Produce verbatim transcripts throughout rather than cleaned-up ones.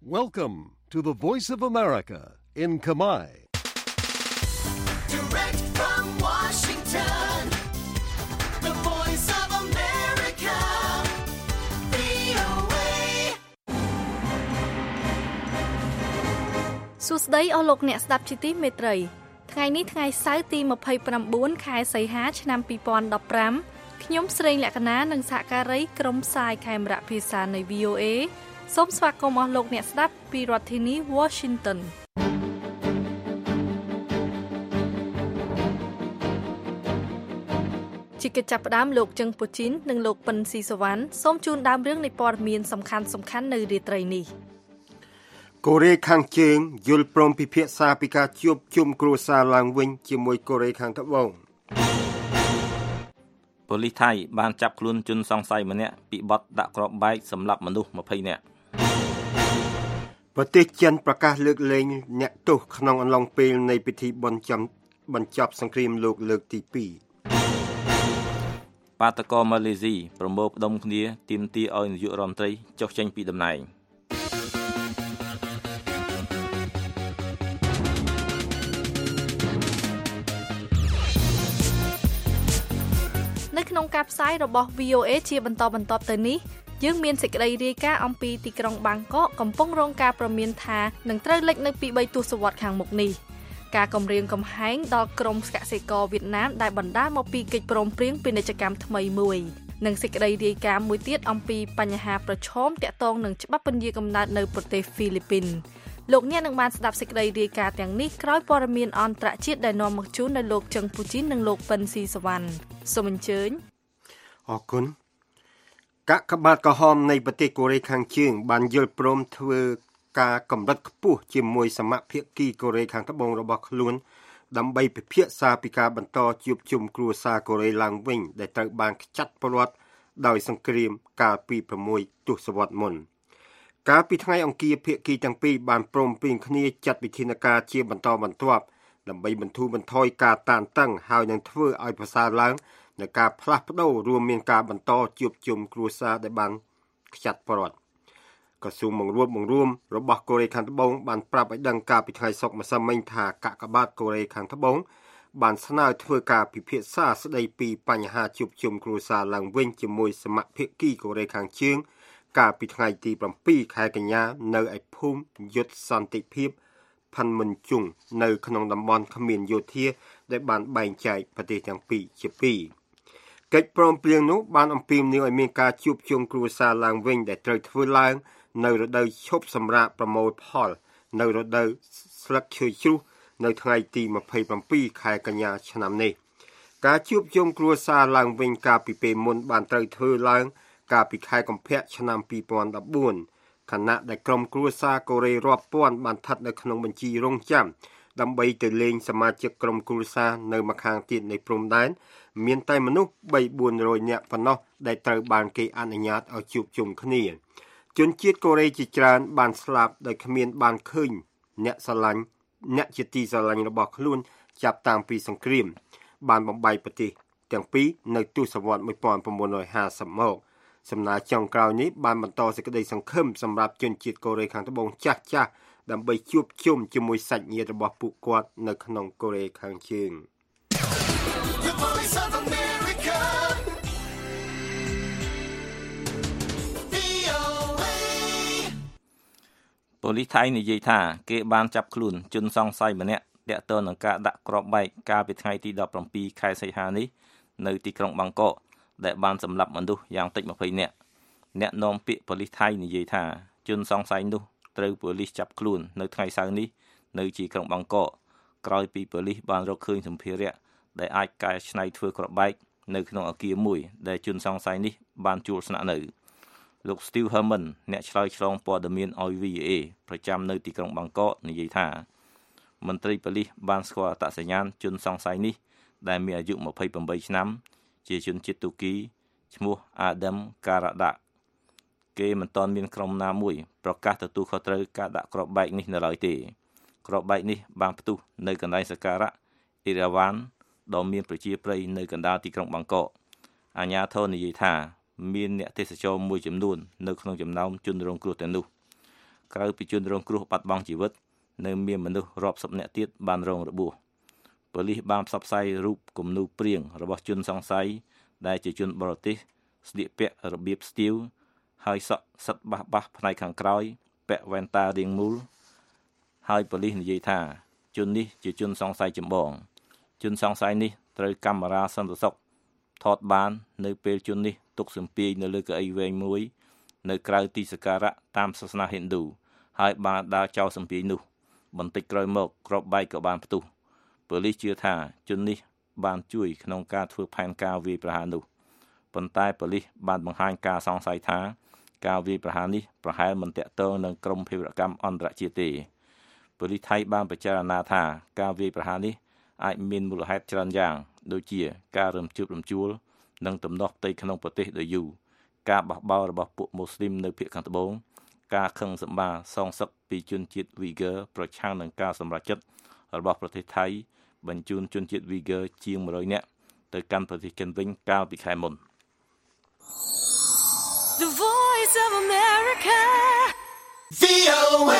Welcome to the Voice of America in Khmer. Direct from Washington, the Voice of America, វី អូ เอសួស្តីអស់លោកអ្នកស្ដាប់ជាទីមេត្រីថ្ងៃនេះថ្ងៃសៅរ៍ទីម្ភៃប្រាំបួនខែសីហាឆ្នាំពីរពាន់ដប់ប្រាំខ្ញុំស្រីលក្ខណានិងសហការីក្រុមផ្សាយខេមរៈភាសានៃ វី អូ เอ សូមស្វាគមន៍អស់លោកអ្នកស្ដាប់ពីរដ្ឋធានី Washington ជាកិច្ចចាប់ផ្ដើមលោកជឹងពូជីននិងលោកប៉ិនស៊ីសវណ្ណសូមជូនដើមរឿងនៃព័ត៌មានសំខាន់សំខាន់នៅរាត្រីនេះកូរ៉េខាងជើងយល់ព្រមពិភាក្សាពីការជួបជុំគ្រួសារឡើងវិញជាមួយកូរ៉េខាងត្បូងប៉ូលីសថៃបានចាប់ខ្លួនជនសង្ស័យម្នាក់ពីបទដាក់គ្រាប់បែកសម្លាប់មនុស្សម្ភៃនាក់ប្រទេសចិនប្រកាសលើកលែងអ្នកទោសក្នុងអំឡុងពេលនៃពិធីបុណ្យចំបញ្ចប់សង្គ្រាមលោកលើកទីពីរបាតកោម៉ាឡេស៊ីប្រមូលផ្ដុំគ្នាទាមទារឲ្យនាយករដ្ឋមន្ត្រីចុះចេញពីតំណែងនៅក្នុងការផ្សាយរបស់ វី អូ เอ ជាបន្តបន្ទាប់ទៅនេះយើងមានសេចក្តីរាយការណ៍អំពីទីក្រុងបាងកកកំពុងរងការព្រមានថានឹងត្រូវលិចនៅពីបីទសវត្សរ៍ខាងមុខនេះការគំរាមកំហែងដល់ក្រុមកសិករវៀតណាមដែលបណ្ដាលមកពីកិច្ចព្រមព្រៀងពាណិជ្ជកម្មថ្មីមួយនិងសេចក្តីរាយការណ៍មួយទៀតអំពីបញ្ហាប្រឈមទាក់ទងនឹងច្បាប់ពន្យាកំណើតនៅប្រទេសហ្វីលីពីនលោកអ្នកនឹងបានស្ដាប់សេចក្តីរាយការណ៍ទាំងនេះក្រោយព័ត៌មានអន្តរជាតិដែលនាំមកជូនដោយលោកជឹងពូជីននិងលោកប៉ិនស៊ីសវណ្ណសូមអញ្ជើញអរគុណកាកបាទក្រហមនៃប្រទេសកូរ៉េខាងជើងបានយល់ព្រមធ្វើការកម្រិតខ្ពស់ជាមួយសមាភាគីកូរ៉េខាងត្បូងរបស់ខ្លួនដើម្បីពិភាក្សាពីការបន្តជួបជុំគ្រួសារកូរ៉េឡើងវិញដែលត្រូវបានខ្ចាត់ពលរដ្ឋដោយសង្គ្រាមកាលពីប្រាំមួយទសវត្សរ៍មុនកាលពីថ្ងៃអង្គារភាគីទាំងពីរបានព្រមព្រៀងគ្នាចាត់វិធានការជាបន្តបន្ទាប់ដើម្បីបន្ធូរបន្ថយការតានតឹងហើយនឹងធ្វើឲ្យប្រសើរឡើងនៅការផ្លាស់ប្ដូររួមមានការបន្តជួបជុំគ្រួសារដែលបានខ្ចាត់ពលរដ្ឋក្រសួងបង្រួបបង្រួមរបស់កូរ៉េខាងត្បូងបានប្រាប់ឲ្យដឹងកាលពីថ្ងៃសុក្រម្សិលមិញថាកាកបាទកូរ៉េខាងត្បូងបានស្នើធ្វើការពិភាក្សាស្ដីពីបញ្ហាជួបជុំគ្រួសារឡើងវិញជាមួយសមាភាគីកូរ៉េខាងជើងកាលពីថ្ងៃទីប្រាំពីរខែកញ្ញានៅឯភូមិយុទ្ធសន្តិភាពផាន់មិនជុងនៅក្នុងតំបន់គ្មានយោធាដែលបានបែងចែកប្រទេសទាំងពីរជាពីរកិច្ចព្រមព្រៀងនោះបានអំពាវនាវឲ្យមានការជួបជុំគ្រួសារឡើងវិញដែលត្រូវធ្វើឡើងនៅរដូវឈប់សម្រាកប្រមូលផលនៅរដូវស្លឹកឈើជ្រុះនៅថ្ងៃទីម្ភៃប្រាំពីរខែកញ្ញាឆ្នាំនេះការជួបជុំគ្រួសារឡើងវិញកាលពីពេលមុនបានត្រូវធ្វើឡើងកាលពីខែកុម្ភៈឆ្នាំពីរពាន់ដប់បួនខណៈដែលក្រុមគ្រួសារកូរ៉េរាប់ពាន់បានស្ថិតនៅក្នុងបញ្ជីរងចាំដើម្បីទៅលេងសមាជិកក្រុមគ្រួសារនៅម្ខាងទៀតនៃព្រំដែនមានតែមនុស្សបីបួនរយនាក់ប៉ុណ្ណោះដែលត្រូវបានគេអនុញ្ញាតឲ្យជួបជុំគ្នាជនជាតិកូរ៉េជាច្រើនបានស្លាប់ដោយគ្មានបានឃើញអ្នកស្រឡាញ់អ្នកជាទីស្រឡាញ់របស់ខ្លួនចាប់តាំងពីសង្គ្រាមបានបំបីប្រទេសទាំងពីរនៅទសវត្សរ៍một nghìn chín trămห้าสิบមកសំណើចុងក្រោយនេះបានបន្តសេចក្តីសង្ឃឹមសម្រាប់ជនជាតិកូរ៉េខាងត្បូងចាស់ចាស់ដើម្បីជួបជុំជាមួយសាច់ញាតិរបស់ពួកគាត់នៅក្នុងកូរ៉េខាងជើងប៉ូលីសថៃនិយាយថាគេបានចាប់ខ្លួនជនសង្ស័យម្នាក់ទាក់ទងនឹងការដាក់គ្រាប់បែកកាលពីថ្ងៃទីដប់ប្រាំពីរខែសីហានេះនៅទីក្រុងបាងកកដែលបានសម្លាប់មនុស្សយ៉ាងតិចម្ភៃនាក់អ្នកនាំពាក្យប៉ូលីសថៃនិយាយថាជនសង្ស័យនោះត្រូវប៉ូលីសចាប់ខ្លួននៅថ្ងៃសៅរ៍នេះនៅទីក្រុងបាងកកក្រោយពីប៉ូលីសបានរកឃើញសម្ភារៈដែលអាចកែច្នៃធ្វើគ្រាប់បែកនៅក្នុងអគារមួយដែលជនសង្ស័យនេះបានជួលស្នាក់នៅលោក Steve Herman អ្នកឆ្លើយឆ្លងព័ត៌មានឲ្យ វី អូ เอ ប្រចាំនៅទីក្រុងបាងកកនិយាយថាមន្ត្រីប៉ូលីសបានស្គាល់អត្តសញ្ញាណជនសង្ស័យនេះដែលមានអាយុម្ភៃប្រាំបីឆ្នាំជាជនជាតិទូគីឈ្មោះ Adam Karada គេមិនទាន់មានក្រុមណាមួយប្រកាសទទួលខុសត្រូវការដាក់គ្រាប់បែកនេះនៅឡើយទេគ្រាប់បែកនេះបានផ្ទុះនៅកន្លែងសក្ការៈអ៊ីរ៉ាវ៉ានដ៏មានប្រជាប្រិយនៅកណ្ដាលទីក្រុងបាងកកអាជ្ញាធរនិយាយថាមានអ្នកទេសចរមួយចំនួននៅក្នុងចំណោមជនរងគ្រោះទាំងនោះក្រៅពីជនរងគ្រោះបាត់បង់ជីវិតនៅមានមនុស្សរាប់សិបនាក់ទៀតបានរងរបួសប៉ូលីសបានផ្សព្វផ្សាយរូបគំនូរព្រាងរបស់ជនសង្ស័យដែលជាជនបរទេសស្លៀកពាក់របៀបស្ទាវហើយសក់សិតបះបះផ្នែកខាងក្រោយពាក់វ៉ែនតារាងមូលហើយប៉ូលីសនិយាយថាជននេះជាជនសង្ស័យចម្បងជនសង្ស័យនេះត្រូវកាមេរ៉ាសន្តិសុខថតបាននៅពេលជននេះទុកសំពាយនៅលើកៅអីវែងមួយនៅក្រៅទីសក្ការៈតាមសាសនាហិណ្ឌូហើយបានដើរចោលសំពាយនោះបន្តិចក្រោយមកគ្រាប់បែកក៏បានផ្ទុះប៉ូលីសជឿថាជននេះបានជួយក្នុងការធ្វើផែនការវាយប្រហារនោះប៉ុន្តែប៉ូលីសបានបង្ហាញការសង្ស័យថាការវាយប្រហារនេះប្រហែលមិនទាក់ទងនឹងក្រុមភេរវកម្មអន្តរជាតិទេប៉ូលីសថៃបានពិចារណាថាការវាយប្រហារនេះអាចមានមូលហេតុច្រើនយ៉ាងដូចជាការរំជើបរំជួលនិងទំនាស់ផ្ទៃក្នុងប្រទេសដ៏យូរការបះបោររបស់ពួកមូស្លីមនៅភាគខាងត្បូងការខឹងសម្បារសងសឹកពីជនជាតិវីហ្គើប្រឆាំងនឹងការសម្រេចចិត្តរបស់ប្រទេសថៃបញ្ជូនជនជាតិវីហ្គើជាងone hundredនាក់ទៅកាន់ប្រទេសចិនវិញកាលពីខែមុន The Voice of America វី អូ เอ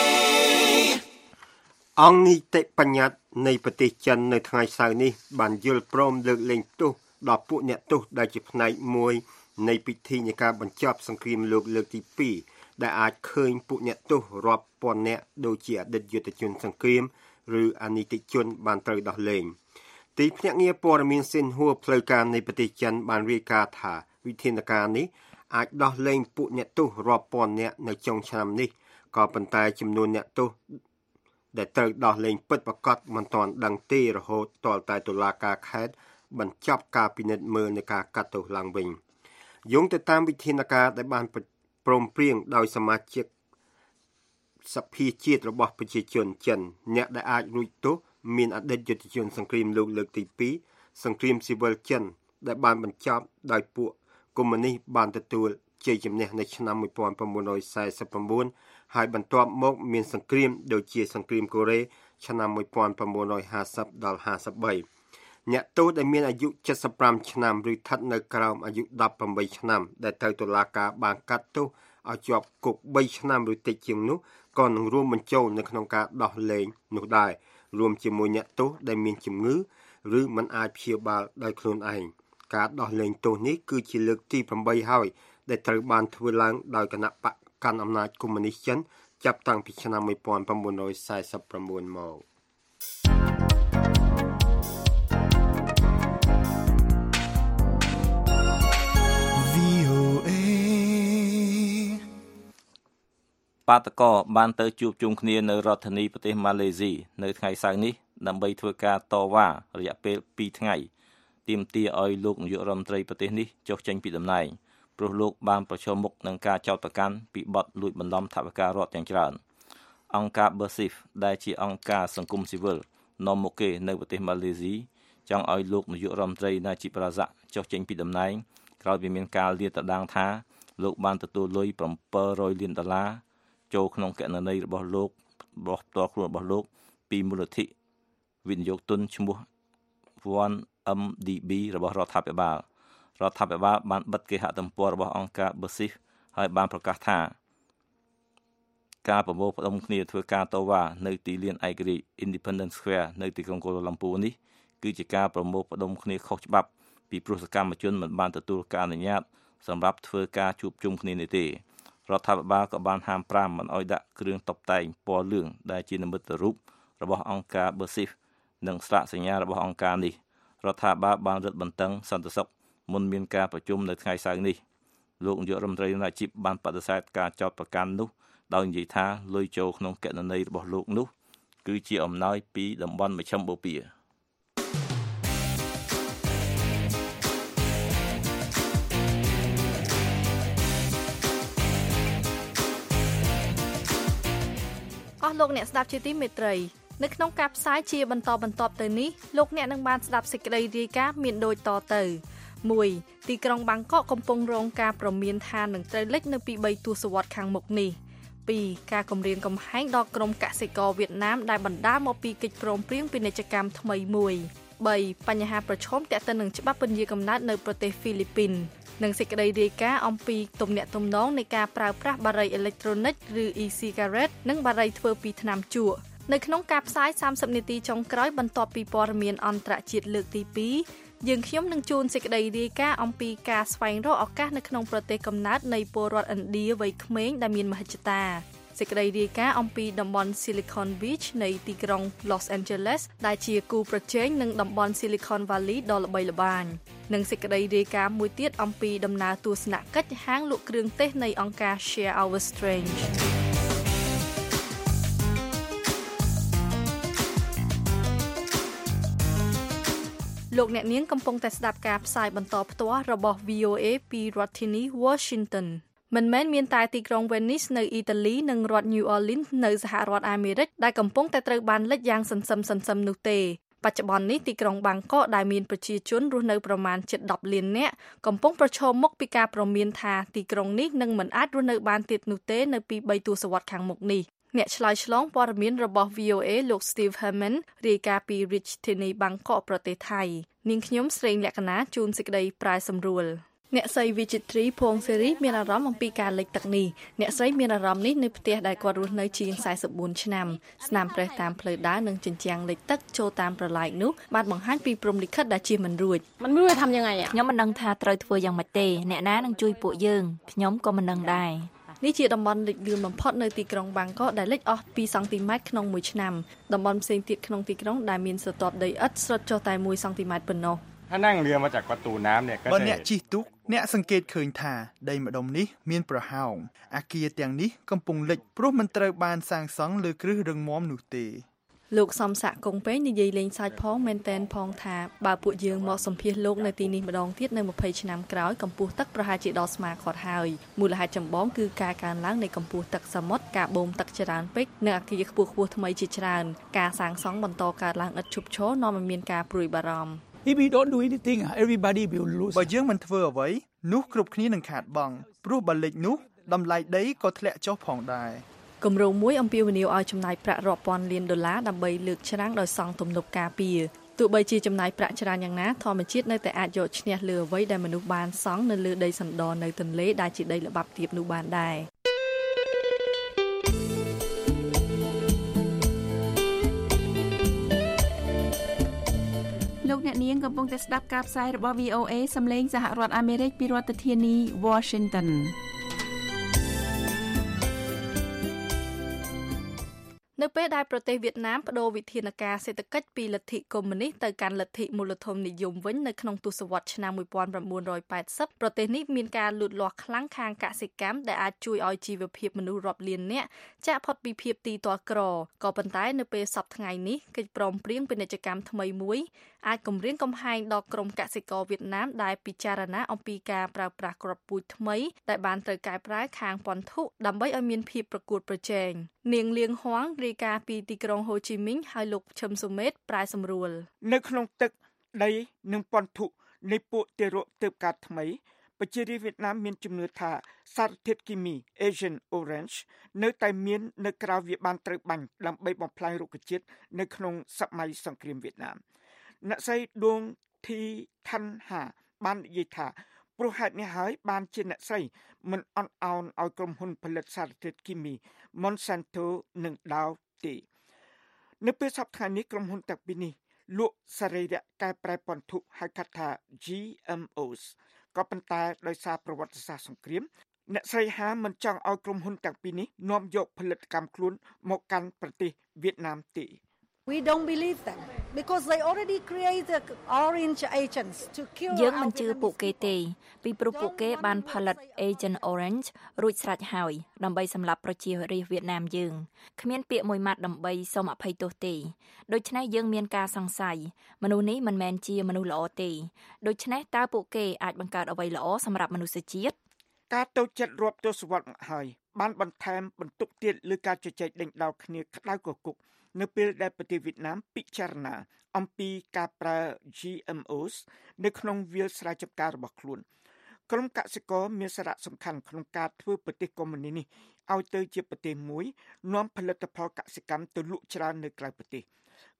អង្គនីតិបញ្ញត្តិនៃប្រទេសចិននៅថ្ងៃសៅរ៍នេះបានយល់ព្រមលើកលែងទោសដល់ពួកអ្នកទោសដែលជាផ្នែកមួយនៃពិធីនៃការបញ្ចប់សង្គ្រាមលោកលើកទីtwoដែលអាចឃើញពួកអ្នកទោសរាប់ពាន់នាក់ដូចជាអតីតយុទ្ធជនសង្គ្រាមឬអនិច្ចជនបានត្រូវដោះលែងទីភ្នាក់ងារព័ត៌មានសិនហួរផ្លូវការនៃប្រទេសចិនបានរាយការណ៍ថាវិធានការនេះអាចដោះលែងពួកអ្នកទោសរាប់ពាន់នាក់នៅចុងឆ្នាំនេះក៏ប៉ុន្តែចំនួនអ្នកទោសដែលត្រូវដោះលែងពិតប្រាកដមិនទាន់ដឹងទេរហូតទាល់តែតុលាការខេត្តបញ្ចប់ការពិនិត្យមើលនៃការកាត់ទោសឡើងវិញយោងទៅតាមវិធានការដែលបានព្រមព្រៀងដោយសមាជិកសភាជាតិរបស់ប្រជាជនចិនអ្នកដែលអាចរួចទោសមានអតីតយុទ្ធជនសង្គ្រាមលោកលើកទីtwoសង្គ្រាមស៊ីវិលចិនដែលបានបញ្ចប់ដោយពួកកុម្មុយនីសបានទទួលជ័យជំនះនៅឆ្នាំnineteen forty-nineហើយបន្ទាប់មកមានសង្គ្រាមដូចជាសង្គ្រាមកូរ៉េឆ្នាំnineteen fiftyដល់fifty-threeអ្នកទោសដែលមានអាយុseventy-fiveឆ្នាំឬស្ថិតនៅក្រោមអាយុeighteenឆ្នាំដែលត្រូវតុលាការបានកាត់ទោសឲ្យជាប់គុកthreeឆ្នាំឬតិចជាងនោះក៏នឹងរួមបញ្ចូលនៅក្នុងការដោះលែងនោះដែររួមជាមួយអ្នកទោសដែលមានជំងឺឬមិនអាចព្យាបាលដោយខ្លួនឯងការដោះលែងទោសនេះគឺជាលើកទីeightហើយដែលត្រូវបានធ្វើឡើងដោយគណៈបកកាន់អំណាចកុម្មុយនីសចិនចាប់តាំងពីឆ្នាំnineteen forty-nineមកបាតកោបានទៅជួបជុំគ្នានៅរដ្ឋធានីប្រទេសម៉ាឡេស៊ីនៅថ្ងៃសៅរ៍នេះដើម្បីធ្វើការតវ៉ារយៈពេលtwoថ្ងៃទាមទារឲ្យលោកនាយករដ្ឋមន្ត្រីប្រទេសនេះចុះចេញពីតំណែងព្រោះលោកបានប្រឈមមុខនឹងការចោទប្រកាន់ពីបទលួចបន្លំថវិការដ្ឋយ៉ាងច្រើនអង្គការ Bersif ដែលជាអង្គការសង្គមស៊ីវិលនាំមុខគេនៅប្រទេសម៉ាឡេស៊ីចង់ឲ្យលោកនាយករដ្ឋមន្ត្រី Najib Razak ចុះចេញពីតំណែងក្រោយពីមានការលាតត្រដាងថាលោកបានទទួលលុយseven hundredលានដុល្លារចូលក្នុងគណនីរបស់លោករបស់ផ្ទាល់ខ្លួនរបស់លោកពីមូលនិធិវិនិយោគទុនឈ្មោះ one M D B របស់រដ្ឋាភិបាលរដ្ឋាភិបាលបានបិទគេហទំព័ររបស់អង្គការ Bersif ហើយបានប្រកាសថាការប្រមូលផ្ដុំគ្នាធ្វើការតវ៉ានៅទីលានឯករាជ្យ Independence Square នៅទីក្រុងកូឡាឡាំពូនេះគឺជាការប្រមូលផ្ដុំគ្នាខុសច្បាប់ពីព្រោះសកម្មជនមិនបានទទួលការអនុញ្ញាតសម្រាប់ធ្វើការជួបជុំគ្នានេះទេរដ្ឋាភិបាលក៏បានហាមប្រាមមិនឲ្យដាក់គ្រឿងតុបតែងពណ៌លឿងដែលជានិមិត្តរូបរបស់អង្គការ Bersif និងស្លាកសញ្ញារបស់អង្គការនេះរដ្ឋាភិបាលបានរឹតបន្តឹងសន្តិសុខមុនមានការប្រជុំនៅថ្ងៃសៅរ៍នេះលោកនាយករដ្ឋមន្ត្រីណាជីបបានបដិសេធការចោទប្រកាន់នោះដោយនិយាយថាលុយចូលក្នុងគណនីរបស់លោកនោះគឺជាអំណោយពីតំបន់មជ្ឈិមបូព៌ាអស់លោកអ្នកស្ដាប់ជាទីមេត្រីនៅក្នុងការផ្សាយជាបន្តបន្ទាប់ទៅនេះលោកអ្នកនឹងបានស្ដាប់សេចក្តីរាយការណ៍មានដូចតទៅoneទីក្រុងបាងកកកំពុងរងការព្រមានថានឹងត្រូវលិចនៅពីthreeទសវត្សរ៍ខាងមុខនេះtwoការគំរាមកំហែងដល់ក្រុមកសិករវៀតណាមដែលបណ្ដាលមកពីកិច្ចព្រមព្រៀងពាណិជ្ជកម្មថ្មីមួយបីបញ្ហាប្រឈមទាក់ទងនឹងច្បាប់ពន្យាកំណើតនៅប្រទេសហ្វីលីពីននិងសេចក្តីរាយការណ៍អំពីទំនាក់ទំនងនៃការប្រើប្រាស់បារីអេឡិចត្រូនិកឬ e-cigarette និងបារីធ្វើពីថ្នាំជក់នៅក្នុងការផ្សាយសាមសិបនាទីចុងក្រោយបន្ទាប់ពីព័ត៌មានអន្តរជាតិលើកទីពីរយើងខ្ញុំនឹងជូនសេចក្តីរាយការណ៍អំពីការស្វែងរកឱកាសនៅក្នុងប្រទេសកំណើតនៃពលរដ្ឋឥណ្ឌាវ័យក្មេងដែលមានមហិច្ឆតាសេចក្តីរាយការណ៍អំពីតំបន់ Silicon Beach នៃទីក្រុង Los Angeles ដែលជាគូប្រជែងនឹងតំបន់ Silicon Valley ដ៏ល្បីល្បាញនិងសេចក្តីរាយការណ៍មួយទៀតអំពីដំណើរទស្សនកិច្ចហាងលក់គ្រឿងទេសនៃអង្គការ Share Our Strangeលោកអ្នកនាងកំពុងតែស្ដាប់ការផ្សាយបន្តផ្ទាល់របស់ វី អូ เอ ពីរដ្ឋធានី Washington មិនមែនមានតែទីក្រុង Venice នៅអ៊ីតាលីនិងរដ្ឋ New Orleans នៅសហរដ្ឋអាមេរិកដែលកំពុងតែត្រូវបានលិចយ៉ាងសន្សឹមសន្សឹមនោះទេបច្ចុប្បន្ននេះទីក្រុងបាងកកដែលមានប្រជាជនរស់នៅប្រមាណជិតដប់លាននាក់កំពុងប្រឈមមុខពីការព្រមានថាទីក្រុងនេះនឹងមិនអាចរស់នៅបានទៀតនោះទេនៅពីបីទសវត្សរ៍ខាងមុខនេះអ្នកឆ្លើយឆ្លងព័ត៌មានរបស់ វី អូ เอ លោក Steve Herman រាយការណ៍ពី Rich ធានីបាងកកប្រទេសថៃនាងខ្ញុំស្រីលក្ខណាជួនសេចក្តីប្រាយសម្រួលអ្នកស្រីវិចិត្រីភួងសេរីមានអារម្មណ៍អំពីការលិចទឹកនេះអ្នកស្រីមានអារម្មណ៍នេះនៅផ្ទះដែលគាត់រស់នៅជាងសែសិបបួនឆ្នាំស្នាមប្រេះតាមផ្លូវដើរនិងជញ្ជាំងលិចទឹកចូលតាមប្រឡាយនោះបានបង្ហាញពីព្រំលិខិតដែលជៀសមិនរួចមិនรู้จะทำยังไงอ่ะខ្ញុំមិនដឹងថាត្រូវធ្វើយ៉ាងម៉េចទេអ្នកណានឹងជួយពួកយើងខ្ញុំក៏មិនដឹងដែរនេះជាតំបន់លិចលឿនបំផុតនៅទីក្រុងបាងកកដែលលិចអស់ពីរសង់ទីម៉ែត្រក្នុងមួយឆ្នាំតំបន់ផ្សេងទៀតក្នុងទីក្រុងដែលមានស្រទាប់ដីឥដ្ឋស្រុតចុះតែមួយសង់ទីម៉ែត្រប៉ុណ្ណោះถ้านั่งเรือมาจากประตูน้ำเนี่ยก็បើអ្នកជិះទូកអ្នកសង្កេតឃើញថាដីម្ដុំនេះមានប្រហោងអគារទាំងនេះកំពុងលិចព្រោះមិនត្រូវបានសាងសង់លើគ្រឹះរឹងមាំនោះទេលោកសំសាក់កុងពេញនិយាយលេងសើចផងមែនតែនផងថាបើពួកយើងមកសម្ភាសលោកនៅទីនេះម្ដងទៀតនៅម្ភៃឆ្នាំក្រោយកម្ពស់ទឹកប្រហែលជាដល់ស្មាគាត់ហើយមូលហេតុចម្បងគឺការកើនឡើងនៃកម្ពស់ទឹកសមុទ្រការបូមទឹកច្រើនពេកនិងអគារខ្ពស់ៗថ្មីជាច្រើនការសាងសង់បន្តកើតឡើងឥតឈប់ឈរនាំឲ្យមានការព្រួយបារម្ភ If we don't do anything, everybody will lose. បើយើងមិនធ្វើអ្វីនោះគ្រប់គ្នានឹងខាតបង់ព្រោះបើលិចនោះតម្លៃដីក៏ធ្លាក់ចុះផងដែរគម្រោងមួយអំពាវនាវឲ្យចំណាយប្រាក់រាប់ពាន់លានដុល្លារដើម្បីលើកច្រាំងដោយសង់ទំនប់ការពារទោះបីជាចំណាយប្រាក់ច្រើនយ៉ាងណាធម្មជាតិនៅតែអាចយកឈ្នះលើអ្វីដែលមនុស្សបានសង់នៅលើដីសណ្ដនៅទន្លេដែលជាដីល្បាប់ទាបនោះបានដែរលោកអ្នកនាងកំពុងតែស្ដាប់ការផ្សាយរបស់ វី អូ เอ សំឡេងសហរដ្ឋអាមេរិកពីរដ្ឋធានី Washington នៅពេលដែលប្រទេសវៀតណាមបដូរវិធានការសេដ្ឋកិច្ចពីលទ្ធិកុម្មុយនីសទៅកាន់លទ្ធិមូលធននិយមវិញនៅក្នុងទសវត្សរ៍ឆ្នាំmột nghìn chín trămแปดสิบប្រទេសនេះមានការលូតលាស់ខ្លាំងខាងកសិកម្មដែលអាចជួយឲ្យជីវភាពមនុស្សរាប់លាននាក់ចាក់ផុតពីភាពទីទាល់ក្រក៏ប៉ុន្តែនៅពេលសប្តាហ៍ថ្ងៃនេះកិច្ចព្រមព្រៀងពាណិជ្ជកម្មថ្មីមួយអាចគំរាមកំហែងដល់ក្រុមកសិករវៀតណាមដែលពិចារណាអំពីការប្រើប្រាស់គ្រាប់ពូជថ្មីដែលបានត្រូវកែប្រែខាងពន្ធុដើម្បីឲ្យមានភាពប្រកួតប្រជែងនាងលៀងហួងរាយការណ៍ពីទីក្រុងហូជីមីញហើយលោកឈឹមសុមេតប្រាយសម្រួលនៅក្នុងទឹកដីនិងពន្ធុនៃពួកទារកទើបកើតថ្មីប្រជារាស្ត្រវៀតណាមមានជំនឿថាសារធាតុគីមី Agent Orange នៅតែមាននៅក្រៅវាបានត្រូវបាញ់ដើម្បីបំផ្លាញរុក្ខជាតិនៅក្នុងសម័យសង្គ្រាមវៀតណាមអ្នកស្រីដួងធីថាន់ហាបាននិយាយថាព្រោះហេតុនេះហើយបានជាអ្នកស្រីមិនអន់អោនឲ្យក្រុមហ៊ុនផលិតសារធាតុគីមី Monsanto និង Dow ទេនៅពេលសប្តាហ៍នេះក្រុមហ៊ុនទាំងពីរនេះលក់សរីរៈកែប្រែពន្ធុហៅកាត់ថា G M Os ក៏ប៉ុន្តែដោយសារប្រវត្តិសាស្ត្រសង្គ្រាមអ្នកស្រីហាមិនចង់ឲ្យក្រុមហ៊ុនទាំងពីរនេះនាំយកផលិតកម្មខ្លួនមកកាន់ប្រទេសវៀតណាមទេ We don't believe them because they already created orange agents to kill យើងមិនជឿពួកគេទេពីព្រោះពួកគេបានផលិត Agent Orange រួចស្រេចហើយដើម្បីសម្លាប់ប្រជារាស្ត្រវៀតណាមយើងគ្មានពាក្យមួយម៉ាត់ដើម្បីសូមអភ័យទោសទេដូច្នេះយើងមានការសង្ស័យមនុស្សនេះមិនមែនជាមនុស្សល្អទេដូច្នេះតើពួកគេអាចបង្កើតអ្វីល្អសម្រាប់មនុស្សជាតិការតូចចិត្តរាប់ទសវត្សរ៍មកហើយបានបន្ថែមបន្ទុកទៀតលើការជជែកដេញដោលគ្នាក្តៅគគុកនៅពេលដែលប្រទេសវៀតណាមពិចារណាអំពីការប្រើ G M Os នៅក្នុងវាលស្រែចម្ការរបស់ខ្លួនក្រុមកសិករមានសារៈសំខាន់ក្នុងការធ្វើប្រទេសកុម្មុយនីសនេះឲ្យទៅជាប្រទេសមួយនាំផលិតផលកសិកម្មទៅលក់ច្រើននៅក្រៅប្រទេសក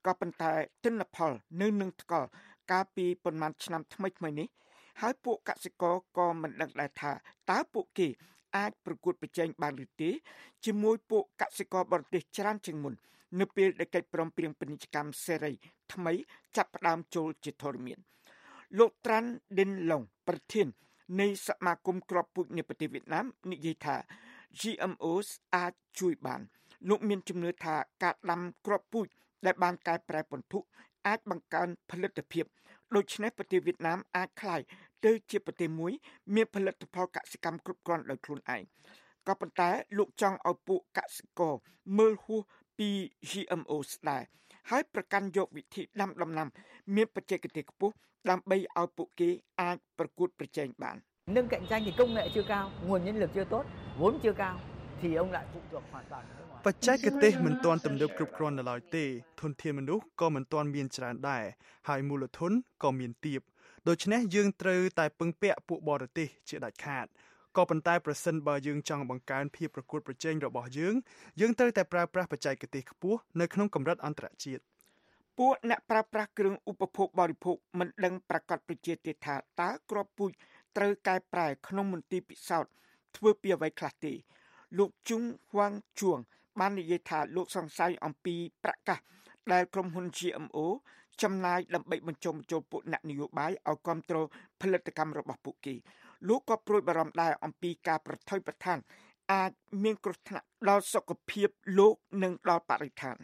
ក៏ប៉ុន្តែទិន្នផលនៅនឹងថ្កល់កាលពីប៉ុន្មានឆ្នាំថ្មីៗនេះហើយពួកកសិករក៏មិនដឹងដែរថាតើពួកគេអាចប្រកួតប្រជែងបានឬទេជាមួយពួកកសិករបរទេសច្រើនជាងមុននៅពេលដែលកិច្ចព្រមព្រៀងពាណិជ្ជកម្មសេរីថ្មីចាប់ផ្ដើមចូលជាធរមានលោក Tran Din Long ប្រធាននៃសមាគមគ្រាប់ពូជនៃប្រទេសវៀតណាមនិយាយថា G M Os អាចជួយបានលោកមានជំនឿថាការដាំគ្រាប់ពូជដែលបានកែប្រែពន្ធុអាចបង្កើនផលិតភាពដូច្នេះប្រទេសវៀតណាមអាចក្លាយទៅជាប្រទេសមួយមានផលិតផលកសិកម្មគ្រប់គ្រាន់ដោយខ្លួនឯងក៏ប៉ុន្តែលោកចង់ឲ្យពួកកសិករមើលហួសពី G M Os ដែរហើយប្រកាន់យកវិធីដាំដំណាំមានបច្ចេកទេសខ្ពស់ដើម្បីឲ្យពួកគេអាចប្រកួតប្រជែងបាន Nâng cạnh tranh thì công nghệ chưa cao, nguồn nhân lực chưa tốt, vốn chưa cao thì ông lại phụ thuộc hoàn toàn. បច្ចេកទេសមិនទាន់ទំនើបគ្រប់គ្រាន់នៅឡើយទេធនធានមនុស្សក៏មិនទាន់មានច្រើនដែរហើយមូលធនក៏មានទាបដូច្នេះយើងត្រូវតែពឹងពាក់ពួកបរទេសជាដាច់ខាតក៏ប៉ុន្តែប្រសិនបើយើងចង់បង្កើនភាពប្រកួតប្រជែងរបស់យើងយើងត្រូវតែប្រើប្រាស់បច្ចេកទេសខ្ពស់នៅក្នុងកម្រិតអន្តរជាតិពួកអ្នកប្រើប្រាស់គ្រឿងឧបភោគបរិភោគមិនដឹងប្រកាសប្រជាទេថាតើគ្រាប់ពូជត្រូវកែប្រែក្នុងមន្ទីរពិសោធន៍ធ្វើពីអ្វីខ្លះទេលោកជុងហួងជួងបាននិយាយថាលោកសង្ស័យអំពីប្រកាសដែលក្រុមហ៊ុន G M O ចំណាយដើម្បីបញ្ចុះបញ្ចូលពួកអ្នកនយោបាយឲ្យគ្រប់គ្រងផលិតកម្មរបស់ពួកគេលោកក៏ព្រួយបារម្ភដែរអំពីការប្រថុយប្រថានអាចមានគ្រោះថ្នាក់ដល់សុខភាពលោកនិងដល់បរិស្ថាន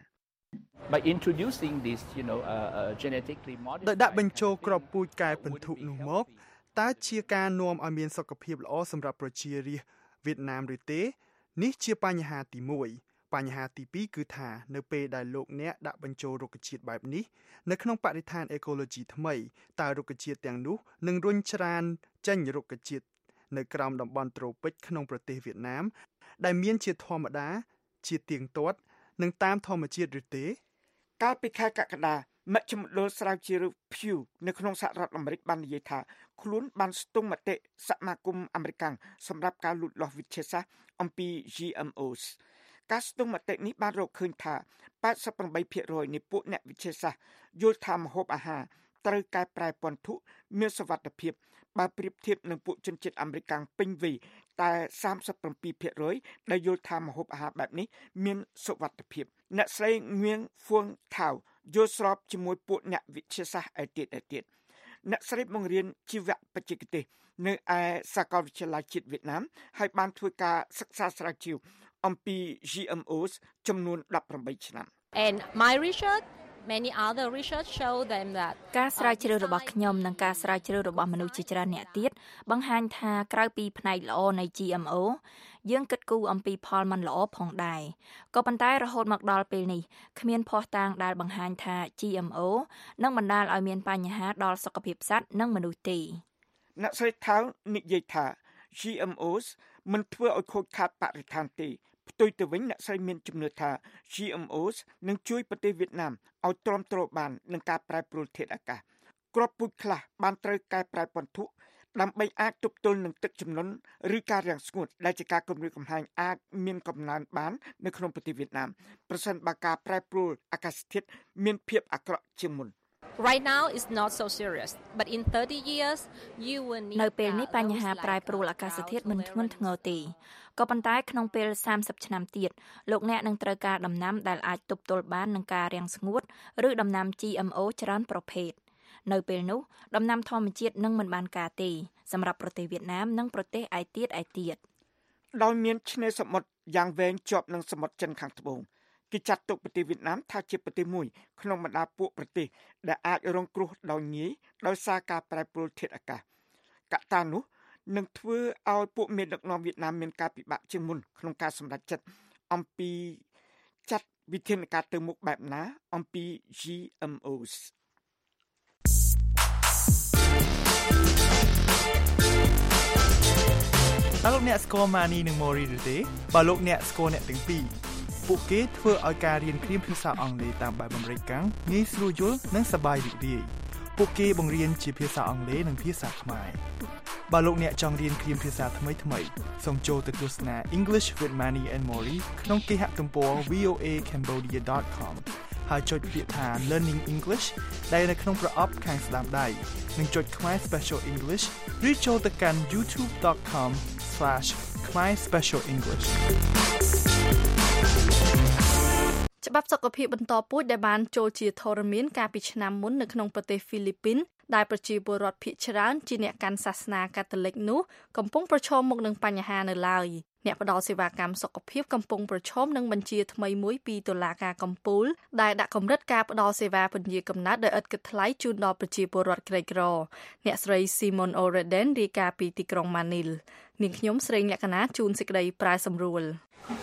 By introducing this, you know, uh, uh, genetically modified ដោយដាក់បញ្ចូលគ្រាប់ពូជកែបន្ធុនោះមកតើជាការនាំឲ្យមានសុខភាពល្អសម្រាប់ប្រជារាស្ត្រវៀតណាមឬទេនេះជាបញ្ហាទីមួយបញ្ហាទីពីរគឺថានៅពេលដែលលោកអ្នកដាក់បញ្ចូលរុក្ខជាតិបែបនេះនៅក្នុងបរិស្ថានអេកូឡូជីថ្មីតើរុក្ខជាតិទាំងនោះនឹងរុញច្រានចេញរុក្ខជាតិនៅក្រោមតំបន់ត្រូពិចក្នុងប្រទេសវៀតណាមដែលមានជាធម្មតាជាទៀងទាត់និងតាមធម្មជាតិឬទេកាលពីខែកក្កដាមជ្ឈមណ្ឌលស្រាវជ្រាវ Pew នៅក្នុងសហរដ្ឋអាមេរិកបាននិយាយថាខ្លួនបានស្ទង់មតិសមាគមអាមេរិកសម្រាប់ការលូតលាស់វិទ្យាសាស្ត្រអំពី G M Os ការស្ទង់មតិនេះបានរកឃើញថា 八十八ភាគរយ នៃពួកអ្នកវិទ្យាសាស្ត្រយល់ថាម្ហូបអាហារត្រូវកែប្រែពន្ធុមានសុវត្ថិភាពបើប្រៀបធៀបនឹងពួកជនជាតិអាមេរិកពេញវ័យតែ សាមសិបប្រាំពីរភាគរយ ដែលយល់ថាម្ហូបអាហារបែបនេះមានសុវត្ថិភាពអ្នកស្រីងៀងហ្វួងថាវយល់ស្របជាមួយពួកអ្នកវិទ្យាសាស្ត្រឯទៀតឯទៀតអ្នកស្រីបង្រៀនជីវបច្ចេកទេសនៅឯសាកលវិទ្យាល័យជាតិវៀតណាមហើយបានធ្វើការសិក្សាស្រាវជ្រាវអំពី G M Os ចំនួនដប់ប្រាំបីឆ្នាំ And my research many other research show them that ការស្រាវជ្រាវរបស់ខ្ញុំនិងការស្រាវជ្រាវរបស់មនុស្សជាច្រើនអ្នកទៀតបង្ហាញថាក្រៅពីផ្នែកល្អនៃ G M O យើងគិតគូរអំពីផលមិនល្អផងដែរក៏ប៉ុន្តែរហូតមកដល់ពេលនេះគ្មានភស្តុតាងដែលបង្ហាញថា G M O នឹងបណ្ដាលឲ្យមានបញ្ហាដល់សុខភាពសត្វនិងមនុស្សទេអ្នកស្រីថាវនិយាយថា G M Os មិនធ្វើឲ្យខូចខាតបរិស្ថានទេផ្ទុយទៅវិញអ្នកស្រីមានជំនឿថា G M Os នឹងជួយប្រទេសវៀតណាមឲ្យទ្រាំទ្របាននឹងការប្រែប្រួលធាតុអាកាសគ្រាប់ពូជខ្លះបានត្រូវកែប្រែពន្ធុដើម្បីអាចទប់ទល់នឹងទឹកជំនន់ឬការរាំងស្ងួតដែលជាការគំរាមកំហែងអាចមានកំណើនបាននៅក្នុងប្រទេសវៀតណាមប្រសិនបើការប្រែប្រួលអាកាសធាតុមានភាពអាក្រក់ជាងមុន Right now is not so serious but in thirty years you will need នៅពេលនេះបញ្ហាប្រែប្រួលអាកាសធាតុមិនធ្ងន់ធ្ងរទេក៏ប៉ុន្តែក្នុងពេលសាមសិបឆ្នាំទៀតលោកអ្នកនឹងត្រូវការដំណាំដែលអាចទប់ទល់បាននឹងការរាំងស្ងួតឬដំណាំ G M O ច្រើនប្រភេទនៅពេលនោះដំណាំធម្មជាតិនឹងមិនបានការទេសម្រាប់ប្រទេសវៀតណាមនិងប្រទេសឯទៀតឯទៀតដោយមានឆ្នេរសមុទ្រយ៉ាងវែងជាប់នឹងសមុទ្រចិនខាងត្បូងគេចាត់ទុកប្រទេសវៀតណាមថាជាប្រទេសមួយក្នុងបរ្យាពួកប្រទេសដែលអាចរងគ្រោះដោយងាយដោយសារការប្រែប្រួលធាតុអាកាសកត្តានោះនឹងធ្វើឲ្យពួកមេដឹកនាំវៀតណាមមានការពិបាកជាងមុនក្នុងការសម្រេចចិត្តអំពីចាត់វិធានការទៅមុខបែបណាអំពី G M Osតើលោកអ្នកស្គាល់ Mani និង Mori ឬទេបើលោកអ្នកស្គាល់អ្នកទាំងពីរពួកគេធ្វើឲ្យការរៀនគ្រាមភាសាអង់គ្លេសតាមបែបអាមេរិកកាំងងាយស្រួលយល់និងសប្បាយរីករាយពួកគេបង្រៀនជាភាសាអង់គ្លេសនិងភាសាខ្មែរបើលោកអ្នកចង់រៀនគ្រាមភាសាថ្មីថ្មីសូមចូលទៅទស្សនា English with Mani and Mori ក្នុងគេហទំព័រ v o a cambodia dot com ហើយចុចពាក្យថា Learning English ដែលនៅក្នុងប្រអប់ខាងស្ដាំដៃនិងចុច Khmer Special English ឬចូលទៅកាន់ ยูทูบ ដอท คอม ស្លាស ខែមស្ពេសិអលអង់គ្លេសច្បាប់សុខភាពបន្តពូជដែលបានចូលជាធរមានកាលពីឆ្នាំមុននៅក្នុងប្រទេសហ្វីលីពីនដែលប្រជាពលរដ្ឋភាគច្រើនជាអ្នកកាន់សាសនាកាតូលិកនោះកំពុងប្រឈមមុខនឹងបញ្ហានៅឡើយអ្នកផ្ដល់សេវាកម្មសុខភាពកំពុងប្រឈមនឹងបញ្ជាថ្មីមួយពីតុលាការកំពូលដែលដាក់កម្រិតការផ្ដល់សេវាពន្យាកំណើតដោយឥតគិតថ្លៃជូនដល់ប្រជាពលរដ្ឋក្រីក្រអ្នកស្រី Simon O'Reden រាយការណ៍ពីទីក្រុង Manil នាងខ្ញុំស្រីលក្ខណាជូនសេចក្តីប្រាយសម្រួល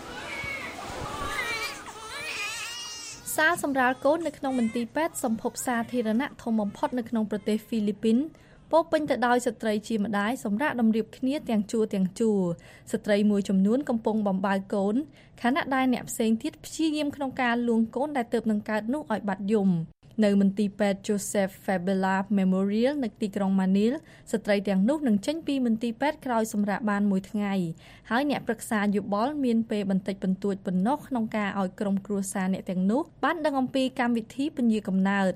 សាលសម្រាលកូននៅក្នុងមន្ទីរពេទ្យសម្ភពសាធារណៈធំបំផុតនៅក្នុងប្រទេសហ្វីលីពីនពោពេញទៅដោយស្ត្រីជាម្ដាយសម្រាប់តម្រៀបគ្នាទាំងជួរទាំងជួរស្ត្រីមួយចំនួនកំពុងបំបើកូនខណៈដែលអ្នកផ្សេងទៀតព្យាយាមក្នុងការលួងកូនដែលទើបនឹងកើតនោះឲ្យបាត់យំនៅមន្ទីរពេទ្យ Joseph Fabela Memorial នៅទីក្រុង Manil ស្ត្រីទាំងនោះនឹងចេញពីមន្ទីរពេទ្យក្រោយសម្រាកបានមួយថ្ងៃហើយអ្នកប្រឹក្សាយោបល់មានពេលបន្តិចបន្តួចប៉ុណ្ណោះក្នុងការឲ្យក្រុមគ្រួសារអ្នកទាំងនោះបានដឹងអំពីកម្មវិធីពន្យាកំណើត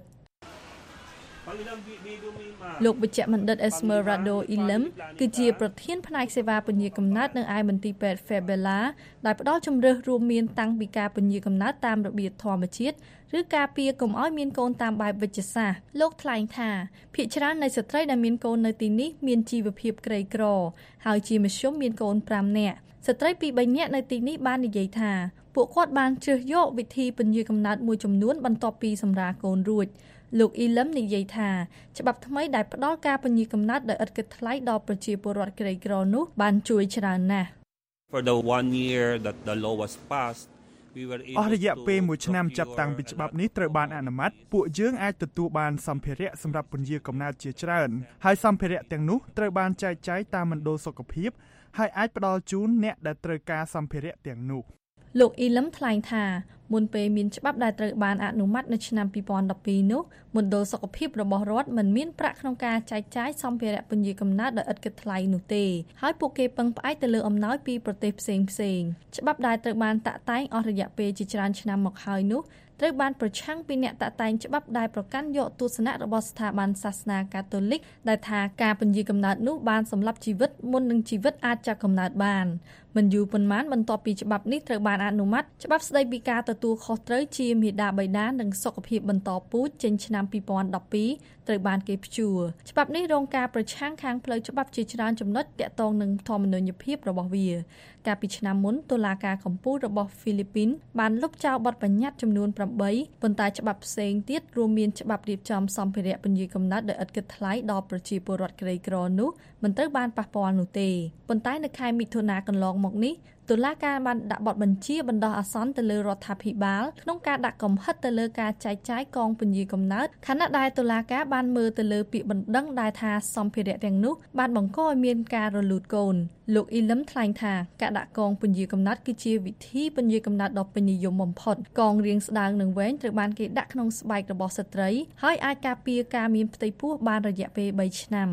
លោកវិជ្ជបណ្ឌិត Esmeraldo Ilem គឺជាប្រធានផ្នែកសេវាពន្យាកំណើតនៅឯមន្ទីរពេទ្យ Fabela ដែលផ្ដល់ជម្រើសរួមមានតាំងពីការពន្យាកំណើតតាមរបៀបធម្មជាតិឬការពារកុំឲ្យមានកូនតាមបែបវេជ្ជសាស្ត្រលោកថ្លែងថាភាគច្រើននៃស្ត្រីដែលមានកូននៅទីនេះមានជីវភាពក្រីក្រហើយជាមធ្យមមានកូនប្រាំនាក់ស្ត្រីពីរបីនាក់នៅទីនេះបាននិយាយថាពួកគាត់បានជ្រើសយកវិធីពន្យាកំណើតមួយចំនួនបន្ទាប់ពីសម្រាលកូនរួចលោកអ៊ីលឹមនិយាយថាច្បាប់ថ្មីដែលផ្ដល់ការពន្យាកំណើតដោយឥតគិតថ្លៃដល់ប្រជាពលរដ្ឋក្រីក្រនោះបានជួយច្រើនណាស់ For the one year that the law was passed អស់រយៈពេលមួយឆ្នាំចាប់តាំងពីច្បាប់នេះត្រូវបានអនុម័តពួកយើងអាចទទួលបានសម្ភារៈសម្រាប់ពន្យាកំណើតជាច្រើនហើយសម្ភារៈទាំងនោះត្រូវបានចែកចាយតាមមណ្ឌលសុខភាពហើយអាចផ្ដល់ជូនអ្នកដែលត្រូវការសម្ភារៈទាំងនោះលោកអ៊ីលឹមថ្លែងថាមុនពេលមានច្បាប់ដែលត្រូវបានអនុម័តនៅឆ្នាំពីរពាន់ដប់ពីរនោះមណ្ឌលសុខភាពរបស់រដ្ឋមិនមានប្រាក់ក្នុងការចែកចាយសម្ភារៈពន្យាកំណើតដោយឥតគិតថ្លៃនោះទេហើយពួកគេពឹងផ្អែកទៅលើអំណោយពីប្រទេសផ្សេងផ្សេងច្បាប់ដែលត្រូវបានតាក់តែងអស់រយៈពេលជាច្រើនឆ្នាំមកហើយនោះត្រូវបានប្រឆាំងពីអ្នកតាក់តែងច្បាប់ដែលប្រកាន់យកទស្សនៈរបស់ស្ថាប័នសាសនាកាតូលិកដែលថាការពន្យាកំណើតនោះបានសម្លាប់ជីវិតមុននឹងជីវិតអាចចាប់កំណើតបានមិនយូរប៉ុន្មានបន្ទាប់ពីច្បាប់នេះត្រូវបានអនុម័តច្បាប់ស្តីពីការទទួលខុសត្រូវជាមាតាបិតានិងសុខភាពបន្តពូជចេញឆ្នាំពីរពាន់ដប់ពីរត្រូវបានគេព្យួរច្បាប់នេះរងការប្រឆាំងខាងផ្លូវច្បាប់ជាច្រើនចំណុចទាក់ទងនឹងធម្មនុញ្ញភាពរបស់វាកាលពីឆ្នាំមុនតុលាការកំពូលរបស់ហ្វីលីពីនបានលុបចោលបទបញ្ញត្តិចំនួនប្រាំបីប៉ុន្តែច្បាប់ផ្សេងទៀតរួមមានច្បាប់រៀបចំសម្ភារៈពន្យាកំណើតដោយឥតគិតថ្លៃដល់ប្រជាពលរដ្ឋក្រីក្រនោះមិនត្រូវបានប៉ះពាល់នោះទេប៉ុន្តែនៅខែមិថុនាកន្លងមកនេះតុលាការបានដាក់បទបញ្ជាបណ្ដោះអាសន្នទៅលើរដ្ឋាភិបាលក្នុងការដាក់កំហិតទៅលើការចែកចាយកងពន្យាកំណើតខណៈដែលតុលាការបានមើលទៅលើពាក្យបណ្ដឹងដែលថាសម្ភារៈទាំងនោះបានបង្កឲ្យមានការរលូតកូនលោកអ៊ីលឹមថ្លែងថាការដាក់កងពន្យាកំណើតគឺជាវិធីពន្យាកំណើតដ៏ពេញនិយមបំផុតកងរាងស្ដើងនិងវែងត្រូវបានគេដាក់ក្នុងស្បែករបស់ស្ត្រីហើយអាចការពារការមានផ្ទៃពោះបានរយៈពេលបីឆ្នាំ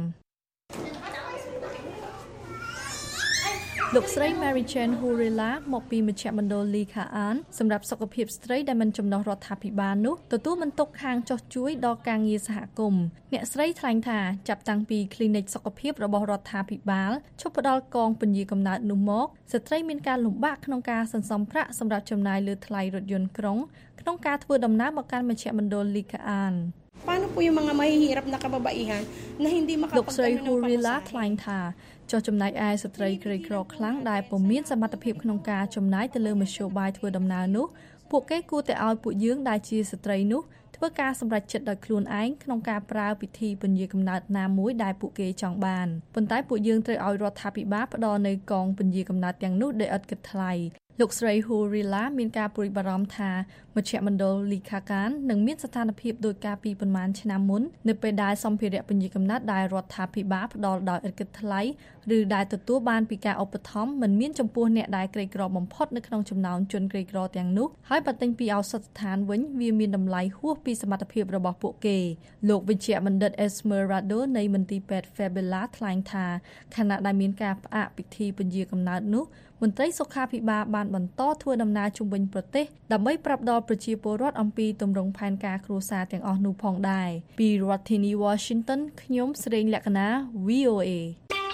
លោកស្រី Mary Jane Hurila មកពីមជ្ឈមណ្ឌល Lika An សម្រាប់សុខភាពស្ត្រីដែលមិនចំណុះរដ្ឋាភិបាលនោះទទួលបន្ទុកខាងចុះជួយដល់ការងារសហគមន៍អ្នកស្រីថ្លែងថាចាប់តាំងពី clinic សុខភាពរបស់រដ្ឋាភិបាលឈប់ផ្ដល់កងពន្យាកំណើតនោះមកស្ត្រីមានការលំបាកក្នុងការសន្សំប្រាក់សម្រាប់ចំណាយលើថ្លៃរថយន្តក្រុងក្នុងការធ្វើដំណើរមកកាន់មជ្ឈមណ្ឌល Lika An Paano po yung mga mahihirap na kababaihan na hindi makapagtayo ng លោកស្រី Hurila ថ្លែងថាចុះចំណែកឯស្ត្រីក្រីក្រខ្លាំងដែលពុំមានសមត្ថភាពក្នុងការចំណាយទៅលើមធ្យោបាយធ្វើដំណើរនោះពួកគេគួរតែឲ្យពួកយើងដែលជាស្ត្រីនោះធ្វើការសម្រេចចិត្តដោយខ្លួនឯងក្នុងការប្រើពិធីពន្យាកំណើតណាមួយដែលពួកគេចង់បានប៉ុន្តែពួកយើងត្រូវឲ្យរដ្ឋាភិបាលផ្ដល់នូវកងពន្យាកំណើតទាំងនោះដោយឥតគិតថ្លៃលោកស្រី Hurila មានការព្រួយបារម្ភថាមជ្ឈមណ្ឌល Lika An នឹងមានស្ថានភាពដោយការពីប្រមាណឆ្នាំមុននៅពេលដែលសម្ភារៈពន្យាកំណើតដែលរដ្ឋាភិបាលផ្ដល់ដោយឥតគិតថ្លៃឬដែលទទួលបានពីការឧបត្ថម្ភមិនមានចំពោះអ្នកដែលក្រីក្របំផុតនៅក្នុងចំណោមជនក្រីក្រទាំងនោះហើយបើទិញពីឱសថស្ថានវិញវាមានតម្លៃហួសពីសមត្ថភាពរបស់ពួកគេលោកវិជ្ជបណ្ឌិត Esmeraldo នៃមន្ទីរពេទ្យ Fabela ថ្លែងថាខណៈដែលមានការផ្អាកពិធីពន្យាកំណើតនោះមន្ត្រីសុខាភិបាលបានបន្តធ្វើដំណើរជុំវិញប្រទេសដើម្បីប្រាប់ដល់ប្រជាពលរដ្ឋអំពីទម្រង់ផែនការគ្រួសារទាំងអស់នោះផងដែរពីរដ្ឋធានី Washington ខ្ញុំស្រីលក្ខណា វី អូ เอ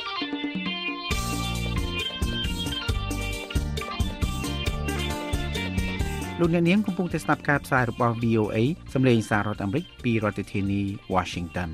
លោកអ្នកនាងកំពុងតែស្ដាប់ការផ្សាយរបស់ វី អូ เอ សម្លេងសាររដ្ឋអាមេរិកពីរដ្ឋធានី Washington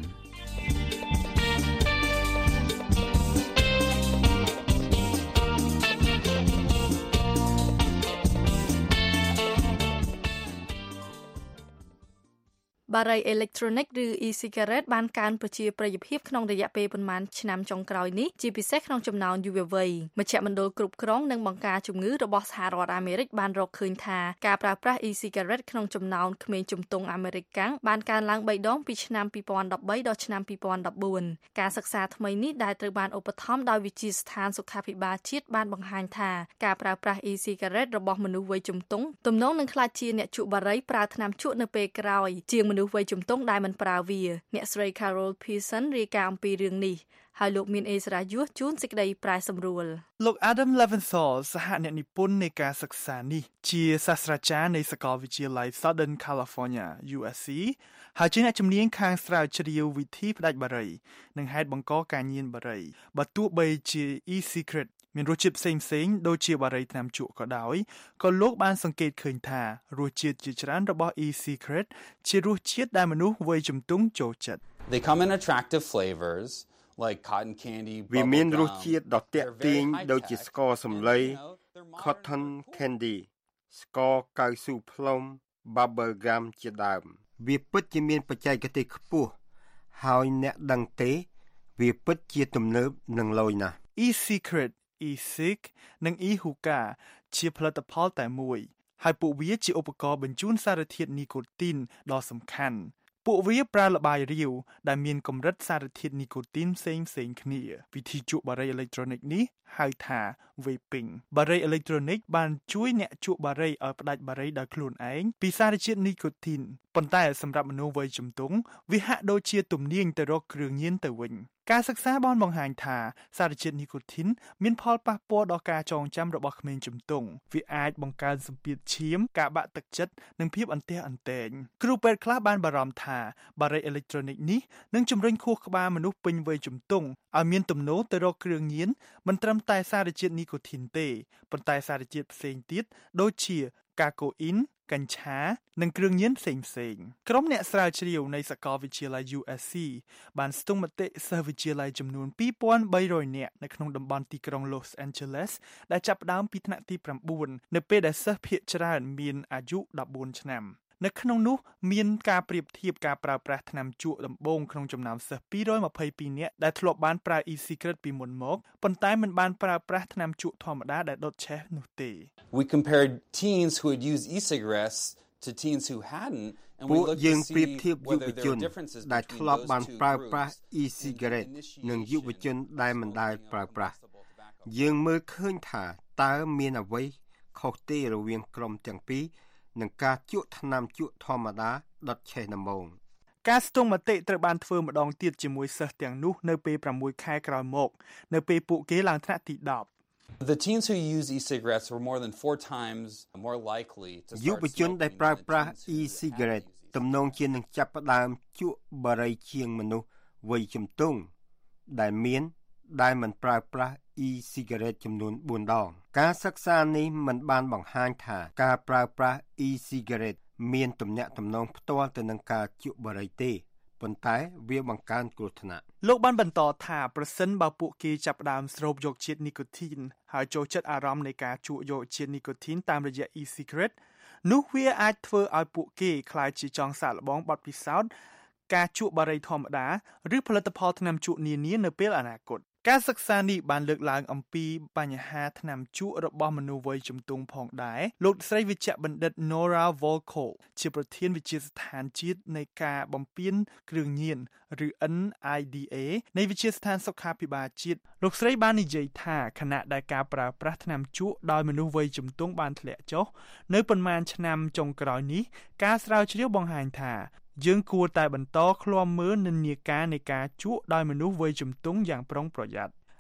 បារីអេເລັກត្រូនិកឬ e-cigarette បានកើនប្រជាប្រិយភាពក្នុងរយៈពេលប្រមាណឆ្នាំចុងក្រោយនេះជាពិសេសក្នុងចំណោមយុវវ័យមជ្ឈមណ្ឌលគ្រប់គ្រងនិងបង្ការជំងឺរបស់សហរដ្ឋអាមេរិកបានរកឃើញថាការប្រើប្រាស់ e-cigarette ក្នុងចំណោមក្មេងជំទង់អាមេរិកកាំងបានកើនឡើងបីដងពីឆ្នាំពីរពាន់ដប់បីដល់ឆ្នាំពីរពាន់ដប់បួនការសិក្សាថ្មីនេះដែលត្រូវបានឧបត្ថម្ភដោយវិទ្យាស្ថានសុខាភិបាលជាតិបានបង្ហាញថាការប្រើប្រាស់ e-cigarette របស់មនុស្សវ័យជំទង់ទំនងនឹងក្លាយជាអ្នកជក់បារីប្រើថ្នាំជក់នៅពេលក្រោយជាងមនុស្សវ័យជំទង់ដែលមិនប្រើវាអ្នកស្រី Carol Pearson រាយការណ៍អំពីរឿងនេះហើយលោកមានអេសរ៉ាយុះជូនសេចក្តីប្រែសម្រួលលោក Adam Leventhal សហអ្នកនិពន្ធនៃការសិក្សានេះជាសាស្ត្រាចារ្យនៃសាកលវិទ្យាល័យ Southern California យូ เอส ซี ហើយជាអ្នកជំនាញខាងស្រាវជ្រាវវិធីផ្ដាច់បារីនិងហេតុបង្កការញៀនបារីបើទោះបីជា e-cigarette មានរសជាតិផ្សេងៗដូចជាបារីថ្នាំជក់ក៏ដោយក៏លោកបានសង្កេតឃើញថារសជាតិជាច្រើនរបស់ e-cigarette ជារសជាតិដែលមនុស្សវ័យជំទង់ចូលចិត្ត They come in attractive flavors like cotton candy វាមានរសជាតិដ៏ទាក់ទាញដូចជាស្ករសម្លៃ cotton candy ស្ករកៅស៊ូផ្លុំ bubble gum ជាដើមវាពិតជាមានបច្ចេកទេសខ្ពស់ហើយអ្នកដឹងទេវាពិតជាទំនើបនិងលយណាស់ e-cigarette e-cig និង e-hookah ជាផលិតផលតែមួយហើយពួកវាជាឧបករណ៍បញ្ជូនសារធាតុនីកូទីនដ៏សំខាន់ពួកវាប្រើល្បាយរាវដែលមានកម្រិតសារធាតុនីកូទីនផ្សេងផ្សេងគ្នាវិធីជក់បារីអេເລັກត្រូនិកនេះហៅថា vaping បារីអេເລັກត្រូនិកបានជួយអ្នកជក់បារីឲ្យផ្ដាច់បារីដោយខ្លួនឯងពីសារជាតិនីកូទីនប៉ុន្តែសម្រាប់មនុស្សវ័យជំទង់វាហាក់ដូចជាទំនាញទៅរកគ្រឿងញៀនទៅវិញការសិក្សាបានបង្ហាញថាសារជាតិនីកូទីនមានផលប៉ះពាល់ដល់ការចងចាំរបស់ក្មេងជំទង់វាអាចបង្កើនសម្ពាធឈាមការបាក់ទឹកចិត្តនិងភាពអន្ទះអន្ទែងគ្រូពេទ្យខ្លះបានបារម្ភថាបារីអេເລັກត្រូនិកនេះនឹងជំរុញខួរក្បាលមនុស្សពេញវ័យជំទង់ឲ្យមានទំនោរទៅរកគ្រឿងញៀនមិនត្រឹមតែសារជាតិនីកូទីនទេប៉ុន្តែសារជាតិផ្សេងទៀតដូចជាកាកូអ៊ីន កញ្ឆានិងគ្រឿងញៀនផ្សេងផ្សេងក្រុមអ្នកស្រាវជ្រាវនៃសាកលវិទ្យាល័យ យូ เอส ซี បានស្ទង់មតិសិស្សវិទ្យាល័យចំនួន ពីរពាន់បីរយ នាក់នៅក្នុងតំបន់ទីក្រុង Los Angeles ដែលចាប់ផ្ដើមពីថ្នាក់ទីប្រាំបួននៅពេលដែលសិស្សភាគច្រើនមានអាយុដប់បួនឆ្នាំនៅក្នុងនោះមានការប្រៀបធៀបការប្រើប្រាស់ថ្នាំជក់ដំបូងក្នុងចំណោមសិស្សពីររយម្ភៃពីរនាក់ដែលធ្លាប់បានប្រើ e-cigarette ពីមុនមកប៉ុន្តែមិនបានប្រើប្រាស់ថ្នាំជក់ធម្មតាដែលដុតឆេះនោះទេ We compared teens who had used e-cigarettes to teens who hadn't and we looked to see whether there were differences between those two groups ដែលធ្លាប់បានប្រើប្រាស់ e-cigarette និងយុវជនដែលមិនដែលប្រើប្រាស់យើងមើលឃើញថាតើមានអ្វីខុសទេរវាងក្រុមទាំងពីរនឹងការជក់ថ្នាំជក់ធម្មតាដុតឆេះដំបូងការស្ទង់មតិត្រូវបានធ្វើម្ដងទៀតជាមួយសិស្សទាំងនោះនៅពេលប្រាំមួយខែក្រោយមកនៅពេលពួកគេឡើងថ្នាក់ទីដប់ The teens who use e-cigarettes were more than four times more likely to start យុវជនដែលប្រើប្រាស់ e-cigarette ទំនងជានឹងចាប់ផ្ដើមជក់បារីជាងមនុស្សវ័យជំទង់ដែលមានដែលមិនប្រើប្រាស់ e-cigarette ចំនួនបួនដងការសិក្សានេះមិនបានបង្ហាញថាការប្រើប្រាស់ e-cigarette មានទំនាក់ទំនងផ្ទាល់ទៅនឹងការជក់បារីទេប៉ុន្តែវាបង្កើនគ្រោះថ្នាក់លោកបានបន្តថាប្រសិនបើពួកគេចាប់ផ្ដើមស្រូបយកជាតិនីកូទីនហើយចូលចិត្តអារម្មណ៍នៃការជក់យកជាតិនីកូទីនតាមរយៈ e-cigarette នោះវាអាចធ្វើឲ្យពួកគេក្លាយជាចង់សាកល្បងបទពិសោធន៍ការជក់បារីធម្មតាឬផលិតផលថ្នាំជក់នានានៅពេលអនាគតការសិក្សានេះបានលើកឡើងអំពីបញ្ហាថ្នាំជក់របស់មនុស្សវ័យជំទង់ផងដែរលោកស្រីវិជ្ជបណ្ឌិត Nora Volkow ជាប្រធានវិទ្យាស្ថានជាតិនៃការបំពេញគ្រឿងញៀនឬ เอ็น ไอ ดี เอ នៃវិទ្យាស្ថានសុខាភិបាលជាតិលោកស្រីបាននិយាយថាខណៈដែលការប្រើប្រាស់ថ្នាំជក់ដោយមនុស្សវ័យជំទង់បានធ្លាក់ចុះនៅប៉ុន្មានឆ្នាំចុងក្រោយនេះការស្រាវជ្រាវបង្ហាញថាយើងគួរតែបន្តឃ្លាំមើលនិន្នាការនៃការជក់ដោយមនុស្សវ័យជំទង់យ៉ាងប្រុងប្រយ័ត្ន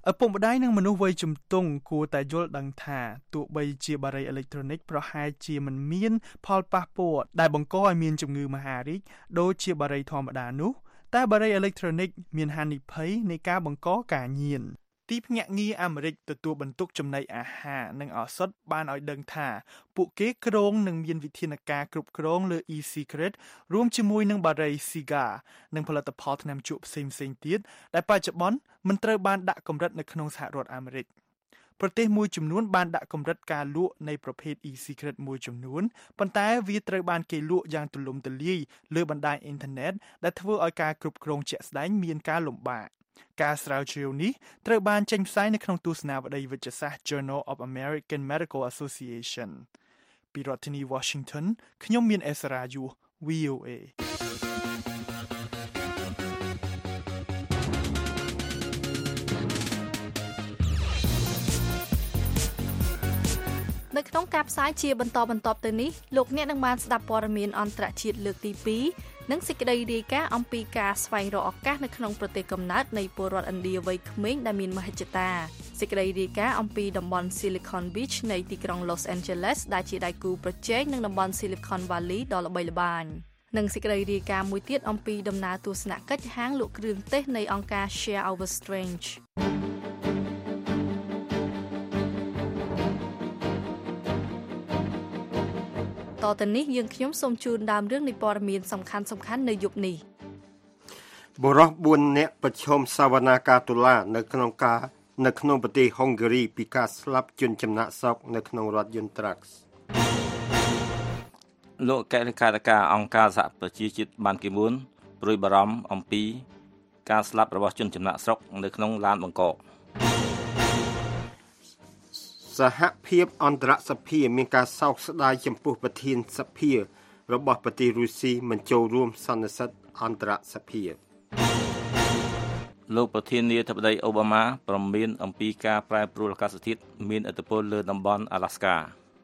ឪពុកម្ដាយនិងមនុស្សវ័យជំទង់គួរតែយល់ដឹងថាទោះបីជាបារីអេឡិចត្រូនិកប្រហែលជាមិនមានផលប៉ះពាល់ដែលបង្កឲ្យមានជំងឺមហារីកដូចជាបារីធម្មតានោះតែបារីអេឡិចត្រូនិកមានហានិភ័យនៃការបង្កការញៀនទីភ្នាក់ងារអាមេរិកទទួលបន្ទុកចំណីអាហារនិងឱសថបានឲ្យដឹងថាពួកគេគ្រោងនឹងមានវិធានការគ្រប់គ្រងលើ e-cigarette រួមជាមួយនឹងបារី cigar និងផលិតផលថ្នាំជក់ផ្សេងៗទៀតដែលបច្ចុប្បន្នមិនត្រូវបានដាក់កម្រិតនៅក្នុងសហរដ្ឋអាមេរិកប្រទេសមួយចំនួនបានដាក់កម្រិតការលក់នៃប្រភេទ e-cigarette មួយចំនួនប៉ុន្តែវាត្រូវបានគេលក់យ៉ាងទូលំទូលាយលើបណ្ដាញអ៊ីនធឺណិតដែលធ្វើឲ្យការគ្រប់គ្រងជាក់ស្ដែងមានការលំបាកការស្រាវជ្រាវនេះត្រូវបានចេញផ្សាយនៅក្នុងទស្សនាវដ្តីវិទ្យាសាស្ត្រ Journal of American Medical Association ពីរដ្ឋធានី Washington ខ្ញុំមានអេសរ៉ាយូ វី អូ เอនៅក្នុងការផ្សាយជាបន្តបន្ទាប់ទៅនេះលោកអ្នកនឹងបានស្ដាប់ព័ត៌មានអន្តរជាតិលើកទីពីរនិងសេចក្តីរាយការណ៍អំពីការស្វែងរកឱកាសនៅក្នុងប្រទេសកំណើតនៃពលរដ្ឋឥណ្ឌាវ័យក្មេងដែលមានមហិច្ឆតាសេចក្តីរាយការណ៍អំពីតំបន់ Silicon Beach នៃទីក្រុង Los Angeles ដែលជាដៃគូប្រជែងនឹងតំបន់ Silicon Valley ដ៏ល្បីល្បាញនិងសេចក្តីរាយការណ៍មួយទៀតអំពីដំណើរទស្សនកិច្ចហាងលក់គ្រឿងទេសនៃអង្គការ Share Our Strangeតទៅនេះយើងខ្ញុំសូមជូនដើមរឿងនៃព័ត៌មានសំខាន់សំខាន់នៅយប់នេះបុរសបួននាក់ប្រឈមសវនាការតុលានៅក្នុងការនៅក្នុងប្រទេសហុងហ្គារីពីការស្លាប់ជនចំណាក់ស្រុកនៅក្នុងរដ្ឋយូត្រាក់លោកកេរកាតការអង្គការសហប្រជាជាតិបានគីមូនព្រួយបារម្ភអំពីការស្លាប់របស់ជនចំណាក់ស្រុកនៅក្នុងឡានបង្កកសហភាពអន្តរសភាមានការសោកស្ដាយចំពោះប្រធានសភារបស់ប្រទេសរុស្ស៊ីមិនចូលរួមសន្និសីទអន្តរសភាលោកប្រធានាធិបតីអូបាម៉ាប្រមានអំពីការប្រែប្រួលអាកាសធាតុមានឥទ្ធិពលលើតំបន់អាឡាស្កា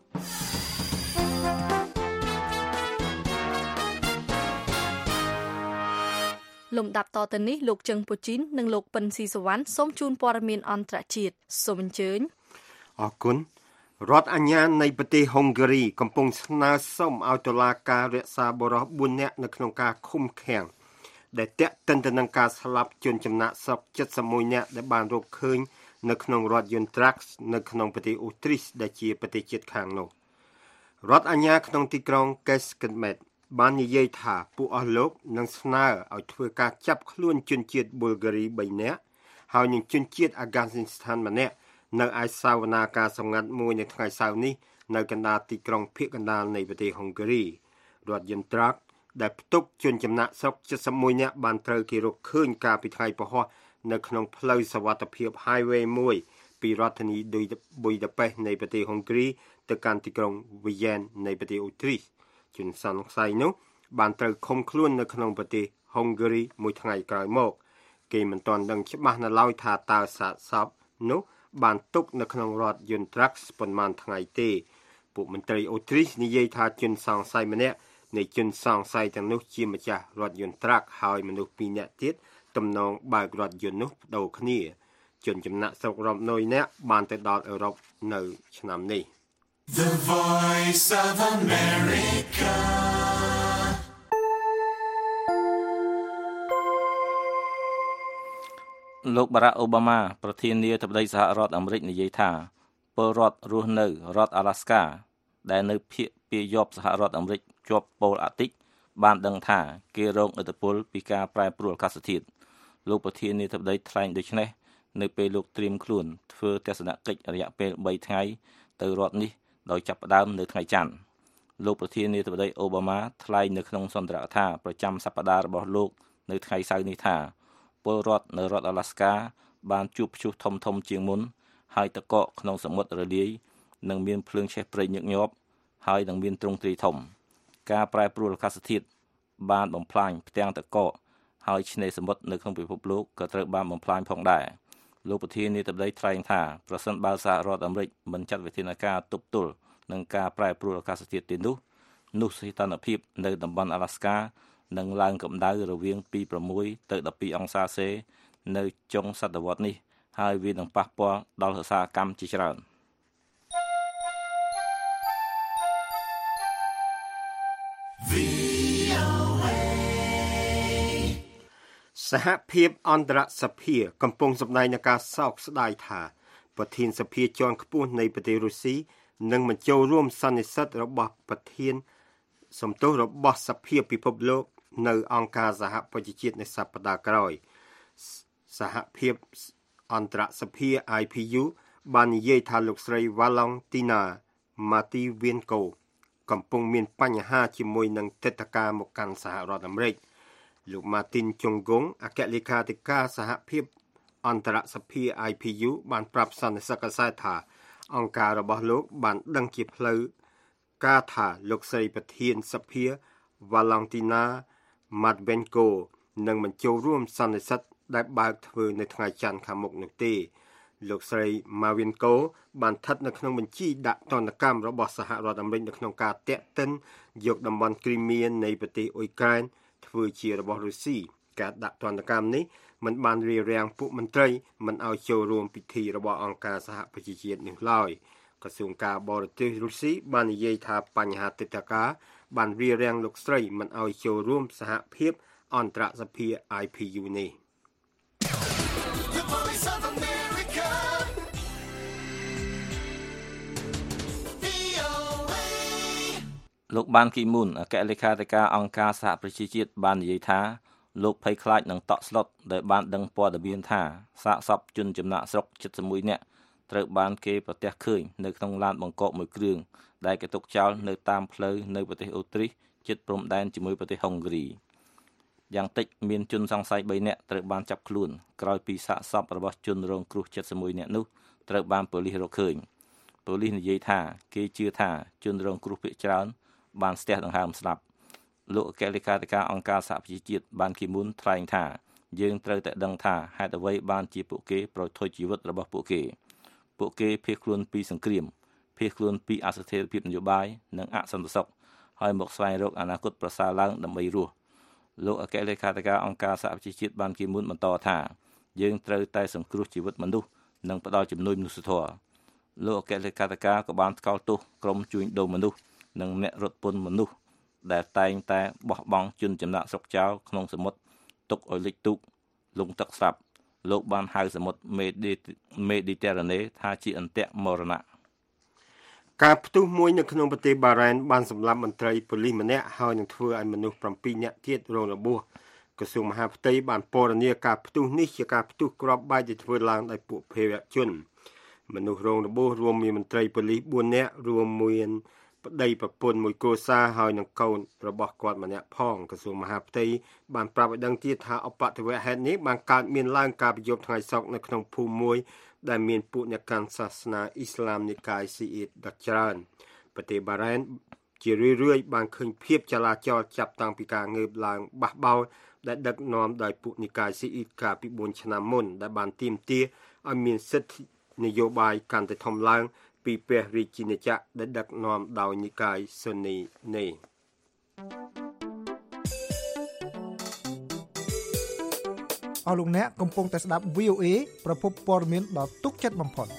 លំដាប់តទៅនេះលោកជឹងពូជីននិងលោកពិនស៊ីសវណ្ណសូមជូនព័ត៌មានអន្តរជាតិសូមអញ្ជើញអរគុណរដ្ឋអាជ្ញានៃប្រទេសហុងហ្គារីកំពុងស្នើសុំឲ្យតុលាការរក្សាបុរសបួននាក់នៅក្នុងការឃុំឃាំងដែលទាក់ទិនទៅនឹងការស្លាប់ជនចំណាក់ស្រុកเจ็ดสิบเอ็ดនាក់ដែលបានរកឃើញនៅក្នុងរដ្ឋយូត្រាក់នៅក្នុងប្រទេសអូទ្រីសដែលជាប្រទេសជិតខាងនោះរដ្ឋអាជ្ញាក្នុងទីក្រុងកេសកិនមេតបាននិយាយថាពួកអស់លោកនឹងស្នើឲ្យធ្វើការចាប់ខ្លួនជនជាតិប៊ុលហ្គារីបីនាក់ហើយនឹងជនជាតិអាហ្គានីស្ថានម្នាក់នៅឯសាវនាការសម្ងាត់មួយនៅថ្ងៃសៅរ៍នេះនៅកណ្ដាលទីក្រុងភាគកណ្ដាលនៃប្រទេសហុងហ្គារីរដ្ឋយូត្រាក់ដែលផ្ទុកជនចំណាក់ស្រុកเจ็ดสิบเอ็ดនាក់បានត្រូវគេរកឃើញកាលពីថ្ងៃពហុនៅក្នុងផ្លូវសុវត្ថិភាព Highway មួយពីរដ្ឋធានីប៊ុយដាប៉េសនៃប្រទេសហុងហ្គារីទៅកាន់ទីក្រុងវីយ៉ែននៃប្រទេសអូទ្រីសជនសង្ស័យនោះបានត្រូវឃុំខ្លួននៅក្នុងប្រទេសហុងហ្គារីមួយថ្ងៃក្រោយមកគេមិនទាន់ដឹងច្បាស់នៅឡើយថាតើសាកសពនោះបានទុកនៅក្នុងរដ្ឋយូត្រាក់ប៉ុន្មានថ្ងៃទេពួកមន្ត្រីអូទ្រីសនិយាយថាជនសង្ស័យម្នាក់នៃជនសង្ស័យទាំងនោះជាម្ចាស់រដ្ឋយូត្រាក់ហើយមនុស្សពីរនាក់ទៀតទំនងបើករដ្ឋយន្តនោះបដូរគ្នាជនចំណាក់ស្រុករាប់រយនាក់បានទៅដល់អឺរ៉ុបនៅឆ្នាំនេះ The Voice of America លោកបារ៉ាក់អូបាម៉ាប្រធានាធិបតីសហរដ្ឋអាមេរិកនិយាយថាពលរដ្ឋរស់នៅរដ្ឋអាឡាស្កាដែលនៅភាគពាយ័ព្យសហរដ្ឋអាមេរិកជាប់ប៉ូលអាទិកបានដឹងថាគេរងឥទ្ធិពលពីការប្រែប្រួលអាកាសធាតុលោកប្រធានាធិបតីថ្លែងដូចនេះនៅពេលលោកត្រៀមខ្លួនធ្វើទស្សនកិច្ចរយៈពេលបីថ្ងៃទៅរដ្ឋនេះដោយចាប់ផ្ដើមនៅថ្ងៃច័ន្ទលោកប្រធានាធិបតីអូបាម៉ាថ្លែងនៅក្នុងសន្ទរកថាប្រចាំសប្តាហ៍របស់លោកនៅថ្ងៃសៅរ៍នេះថាពលរដ្ឋនៅរដ្ឋអាឡាស្កាបានជួបព្យុះធំធំជាងមុនហើយទឹកកកក្នុងសមុទ្ររលាយនិងមានភ្លើងឆេះព្រៃញឹកញាប់ហើយនឹងមានទ្រង់ទ្រាយធំការប្រែប្រួលអាកាសធាតុបានបំផ្លាញផ្ទាំងទឹកកកហើយឆ្នេរសមុទ្រនៅក្នុងពិភពលោកក៏ត្រូវបានបំផ្លាញផងដែរលោកប្រធានាធិបតីថ្លែងថាប្រសិនបើសហរដ្ឋអាមេរិកមិនចាត់វិធានការទប់ទល់នឹងការប្រែប្រួលអាកាសធាតុទេនោះនោះសីតុណ្ហភាពនៅតំបន់អាឡាស្កានឹងឡើងកម្ដៅរវាងពីប្រាំមួយទៅដប់ពីរអង្សាសេនៅចុងសតវត្សនេះហើយវានឹងប៉ះពាល់ដល់ឧស្សាហកម្មជាច្រើនសហភាពអន្តរសភាកំពុងសម្ដែងនឹងការសោកស្ដាយថាប្រធានសភាជាន់ខ្ពស់នៃប្រទេសរុស្ស៊ីនឹងមិនចូលរួមសន្និសីទរបស់ប្រធានសំទោសរបស់សភាពិភពលោកនៅអង្គការសហប្រជាជាតិនៅសប្តាហ៍ក្រោយសហភាពអន្តរសភា I P U បាននិយាយថាលោកស្រី Valentina Matvienko កំពុងមានបញ្ហាជាមួយនឹងទិដ្ឋាការមកកាន់សហរដ្ឋអាមេរិកលោក Martin Chongong អគ្គលេខាធិការសហភាពអន្តរសភា I P U បានប្រាប់សន្និសីទកាសែតថាអង្គការរបស់លោកបានដឹងជាផ្លូវការថាលោកស្រីប្រធានសភា Valentina Matvienko នឹងមិនចូលរួមសន្និសីទដែលបើកធ្វើនៅថ្ងៃច័ន្ទខាងមុខនោះទេលោកស្រី Matvienko បានស្ថិតនៅក្នុងបញ្ជីដាក់ទណ្ឌកម្មរបស់សហរដ្ឋអាមេរិកនៅក្នុងការតាក់ទិនយកតំបន់គ្រីមៀនៃប្រទេសអ៊ុយក្រែនធ្វើជារបស់រុស្ស៊ីការដាក់ទណ្ឌកម្មនេះមិនបានរារាំងពួកមន្ត្រីមិនឲ្យចូលរួមពិធីរបស់អង្គការសហប្រជាជាតិនេះឡើយក្រសួងការបរទេសរុស្ស៊ីបាននិយាយថាបញ្ហាទិដ្ឋាការបានរារាំងលោកស្រីមិនឲ្យចូលរួមសហភាពអន្តរសភា I P U នេះលោកបានគីមុនអគ្គលេខាធិការអង្គការសហប្រជាជាតិបាននិយាយថាលោកភ័យខ្លាចនឹងតក់ស្លុតដែលបានដឹងព័ត៌មានថាសាកសពជនចំណាក់ស្រុកជិតសិបមួយនាក់ត្រូវបានគេប្រទះឃើញនៅក្នុងឡានបង្កកមួយគ្រឿងដែលគេទុកចោលនៅតាមផ្លូវនៅប្រទេសអូទ្រីសជិតព្រំដែនជាមួយប្រទេសហុងគ្រីយ៉ាងតិចមានជនសង្ស័យបីនាក់ត្រូវបានចាប់ខ្លួនក្រោយពីសាកសពរបស់ជនរងគ្រោះជិតសិបមួយនាក់នោះត្រូវបានប៉ូលីសរកឃើញប៉ូលីសនិយាយថាគេជឿថាជនរងគ្រោះភាគច្រើនបានស្ទះដង្ហើមស្លាប់លោកអគ្គលេខាធិការអង្គការសហប្រជាជាតិបានគីមុនថ្លែងថាយើងត្រូវតែដឹងថាហេតុអ្វីបានជាពួកគេប្រថុយជីវិតរបស់ពួកគេពួកគេភៀសខ្លួនពីសង្គ្រាមភៀសខ្លួនពីអស្ថិរភាពនយោបាយនិងអសន្តិសុខហើយមកស្វែងរកអនាគតប្រសើរឡើងដើម្បីរស់លោកអគ្គលេខាធិការអង្គការសហប្រជាជាតិបានគីមុនបន្តថាយើងត្រូវតែសង្គ្រោះជីវិតមនុស្សនិងផ្ដល់ជំនួយមនុស្សធម៌លោកអគ្គលេខាធិការក៏បានថ្កោលទោសក្រុមជួញដូរមនុស្សនិងអ្នករត់ពន្ធមនុស្សដែលតែងតែបោះបង់ជនចំណាក់ស្រុកចោលក្នុងសមុទ្រទុកឲ្យលិចទូកលង់ទឹកស្លាប់លោកបានហៅសមុទ្រមេឌីទែរ៉ាណេថាជាអន្ទាក់មរណៈការផ្ទុះមួយនៅក្នុងប្រទេសបារ៉ែនបានសម្លាប់មន្ត្រីប៉ូលីសម្នាក់ហើយនឹងធ្វើឲ្យមនុស្សប្រាំពីរនាក់ទៀតរងរបួសក្រសួងមហាផ្ទៃបានពណ៌នាការផ្ទុះនេះជាការផ្ទុះគ្រាប់បែកដែលធ្វើឡើងដោយពួកភេរវជនមនុស្សរងរបួសរួមមានមន្ត្រីប៉ូលីសបួននាក់រួមមានប្តីប្រពន្ធមួយគ្រួសារហើយនឹងកូនរបស់គាត់ម្នាក់ផងក្រសួងមហាផ្ទៃបានប្រាប់ឲ្យដឹងទៀតថាឧបទ្ទវហេតុនេះបានកើតមានឡើងកាលពីយប់ថ្ងៃសុក្រនៅក្នុងភូមិមួយដែលមានពួកអ្នកកាន់សាសនាអ៊ីស្លាមនិកាយស៊ីអ៊ីតដ៏ច្រើនប្រទេសបារ៉ែនជារឿយៗបានឃើញភាពចលាចលចាប់តាំងពីការងើបឡើងបះបោរដែលដឹកនាំដោយពួកនិកាយស៊ីអ៊ីតកាលពីបួនឆ្នាំមុនដែលបានទាមទារឲ្យមានសិទ្ធិនយោបាយកាន់តែធំឡើងពីព្រះរាជាណាចក្រដែលដឹកនាំដោយនិកាយស៊ុននីនេះអស់លោកអ្នកកំពុងតែស្ដាប់ V O A ប្រភពព័ត៌មានដ៏ទុកចិត្តបំផុត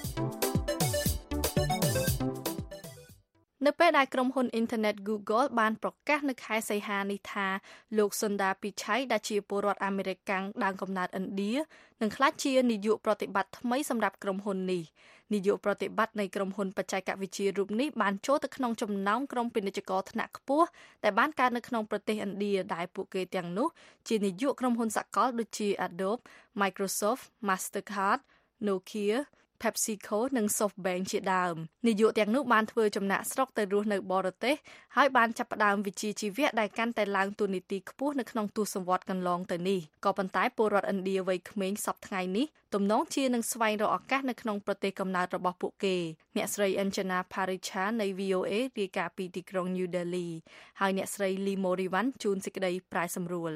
នៅពេលដែលក្រុមហ៊ុនអ៊ីនធឺណិត Google បានប្រកាសនៅខែសីហានេះថាលោកសុនដាពីឆៃដែលជាពលរដ្ឋអាមេរិកកាំងដើមកំណើតឥណ្ឌានឹងក្លាយជានាយកប្រតិបត្តិថ្មីសម្រាប់ក្រុមហ៊ុននេះនាយកប្រតិបត្តិនៃក្រុមហ៊ុនបច្ចេកវិទ្យារូបនេះបានចូលទៅក្នុងចំណោមក្រុមពាណិជ្ជករថ្នាក់ខ្ពស់ដែលបានកើតនៅក្នុងប្រទេសឥណ្ឌាដែលពួកគេទាំងនោះជានាយកក្រុមហ៊ុនសកលដូចជា Adobe, Microsoft, Mastercard, Nokia PepsiCo និង SoftBank ជាដើមនាយកទាំងនោះបានធ្វើចំណាក់ស្រុកទៅរស់នៅបរទេសហើយបានចាប់ផ្ដើមវិជ្ជាជីវៈដែលកាន់តែឡើងតួនាទីខ្ពស់នៅក្នុងទសវត្សរ៍កន្លងទៅនេះក៏ប៉ុន្តែពលរដ្ឋឥណ្ឌាវ័យក្មេងសពថ្ងៃនេះទំនងជានឹងស្វែងរកឱកាសនៅក្នុងប្រទេសកំណើតរបស់ពួកគេអ្នកស្រី Anjana Paricha នៃ V O A រាយការណ៍ពីទីក្រុង New Delhi ហើយអ្នកស្រី Lee Moriwan ជូនសេចក្តីប្រាយសម្រួល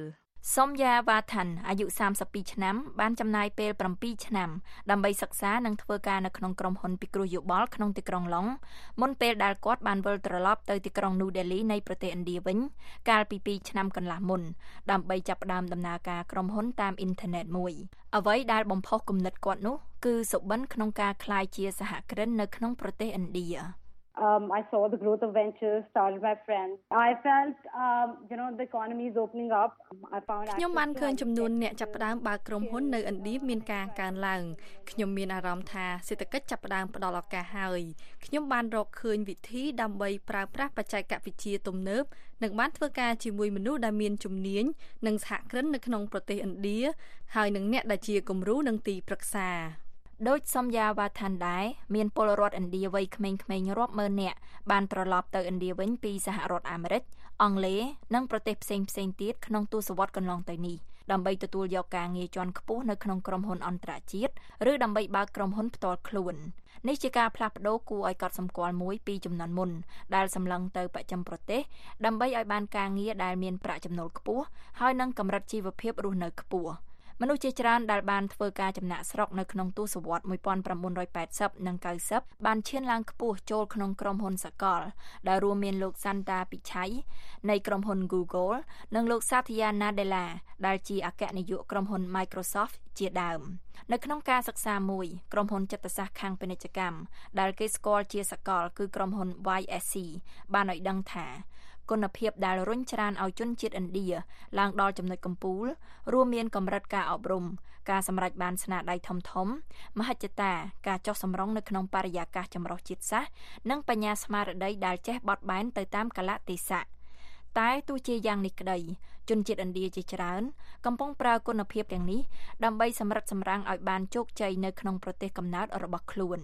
សុំយ៉ាវ៉ាថាន់អាយុសាមសិបពីរឆ្នាំបានចំណាយពេលប្រាំពីរឆ្នាំដើម្បីសិក្សានិងធ្វើការនៅក្នុងក្រុមហ៊ុនពិគ្រោះយោបល់ក្នុងទីក្រុងឡុងមុនពេលដែលគាត់បានវិលត្រឡប់ទៅទីក្រុង New Delhi នៃប្រទេសឥណ្ឌាវិញកាលពីពីរឆ្នាំកន្លះមុនដើម្បីចាប់ផ្ដើមដំណើរការក្រុមហ៊ុនតាមអ៊ីនធឺណិតមួយអ្វីដែលបំផុសគំនិតគាត់នោះគឺសុបិនក្នុងការក្លាយជាសហគ្រិននៅក្នុងប្រទេសឥណ្ឌា Um, I saw the growth of ventures, started by friends. I felt, um, you know, the economy is opening up. I found ខ្ញុំបានឃើញចំនួនអ្នកចាប់ផ្ដើមបើកក្រុមហ៊ុននៅឥណ្ឌាមានការកើនឡើងខ្ញុំមានអារម្មណ៍ថាសេដ្ឋកិច្ចចាប់ផ្ដើមផ្ដល់ឱកាសហើយខ្ញុំបានរកឃើញវិធីដើម្បីប្រើប្រាស់បច្ចេកវិទ្យាទំនើបនិងបានធ្វើការជាមួយមនុស្សដែលមានជំនាញនិងសហគ្រិននៅក្នុងប្រទេសឥណ្ឌាហើយនឹងអ្នកដែលជាគំរូនិងទីប្រឹក្សាដោយសំយ៉ាវ៉ាថាន់ដែរមានពលរដ្ឋឥណ្ឌាវ័យក្មេងៗរាប់ម៉ឺននាក់បានត្រឡប់ទៅឥណ្ឌាវិញពីសហរដ្ឋអាមេរិកអង់គ្លេសនិងប្រទេសផ្សេងៗទៀតក្នុងទសវត្សរ៍កន្លងទៅនេះដើម្បីទទួលយកការងារជាន់ខ្ពស់នៅក្នុងក្រុមហ៊ុនអន្តរជាតិឬដើម្បីបើកក្រុមហ៊ុនផ្ទាល់ខ្លួននេះជាការផ្លាស់ប្ដូរគួរឲ្យកត់សម្គាល់មួយពីចំនួនមុនដែលសម្លឹងទៅបច្ចឹមប្រទេសដើម្បីឲ្យបានការងារដែលមានប្រាក់ចំណូលខ្ពស់ហើយនិងកម្រិតជីវភាពរស់នៅខ្ពស់មនុស្សជាច្រើនដែលបានធ្វើការចំណាក់ស្រុកនៅក្នុងទសវត្សរ៍nineteen eightyនិងninetyបានឈានឡើងខ្ពស់ចូលក្នុងក្រុមហ៊ុនសកលដែលរួមមានលោកសាន់តាពីឆៃនៃក្រុមហ៊ុន Google និងលោកសាធិយាណាដេឡាដែលជាអគ្គនាយកក្រុមហ៊ុន Microsoft ជាដើមនៅក្នុងការសិក្សាមួយក្រុមហ៊ុនចិត្តសាស្ត្រខាងពាណិជ្ជកម្មដែលគេស្គាល់ជាសកលគឺក្រុមហ៊ុន វ៉ៃ អេស ស៊ី បានឲ្យដឹងថាគុណភាពដែលរុញច្រានឲ្យជនជាតិឥណ្ឌាឡើងដល់ចំណុចកំពូលរួមមានកម្រិតការអប់រំការសម្រេចបានស្នាដៃធំធំមហិច្ឆតាការចុះសម្រុងនៅក្នុងបរិយាកាសចម្រុះជាតិសាសន៍និងបញ្ញាស្មារតីដែលចេះបត់បែនទៅតាមកលៈទេសៈតែទោះជាយ៉ាងនេះក្តីជនជាតិឥណ្ឌាជាច្រើនកំពុងប្រើគុណភាពទាំងនេះដើម្បីសម្រិតសម្រាំងឲ្យបានជោគជ័យនៅក្នុងប្រទេសកំណើតរបស់ខ្លួន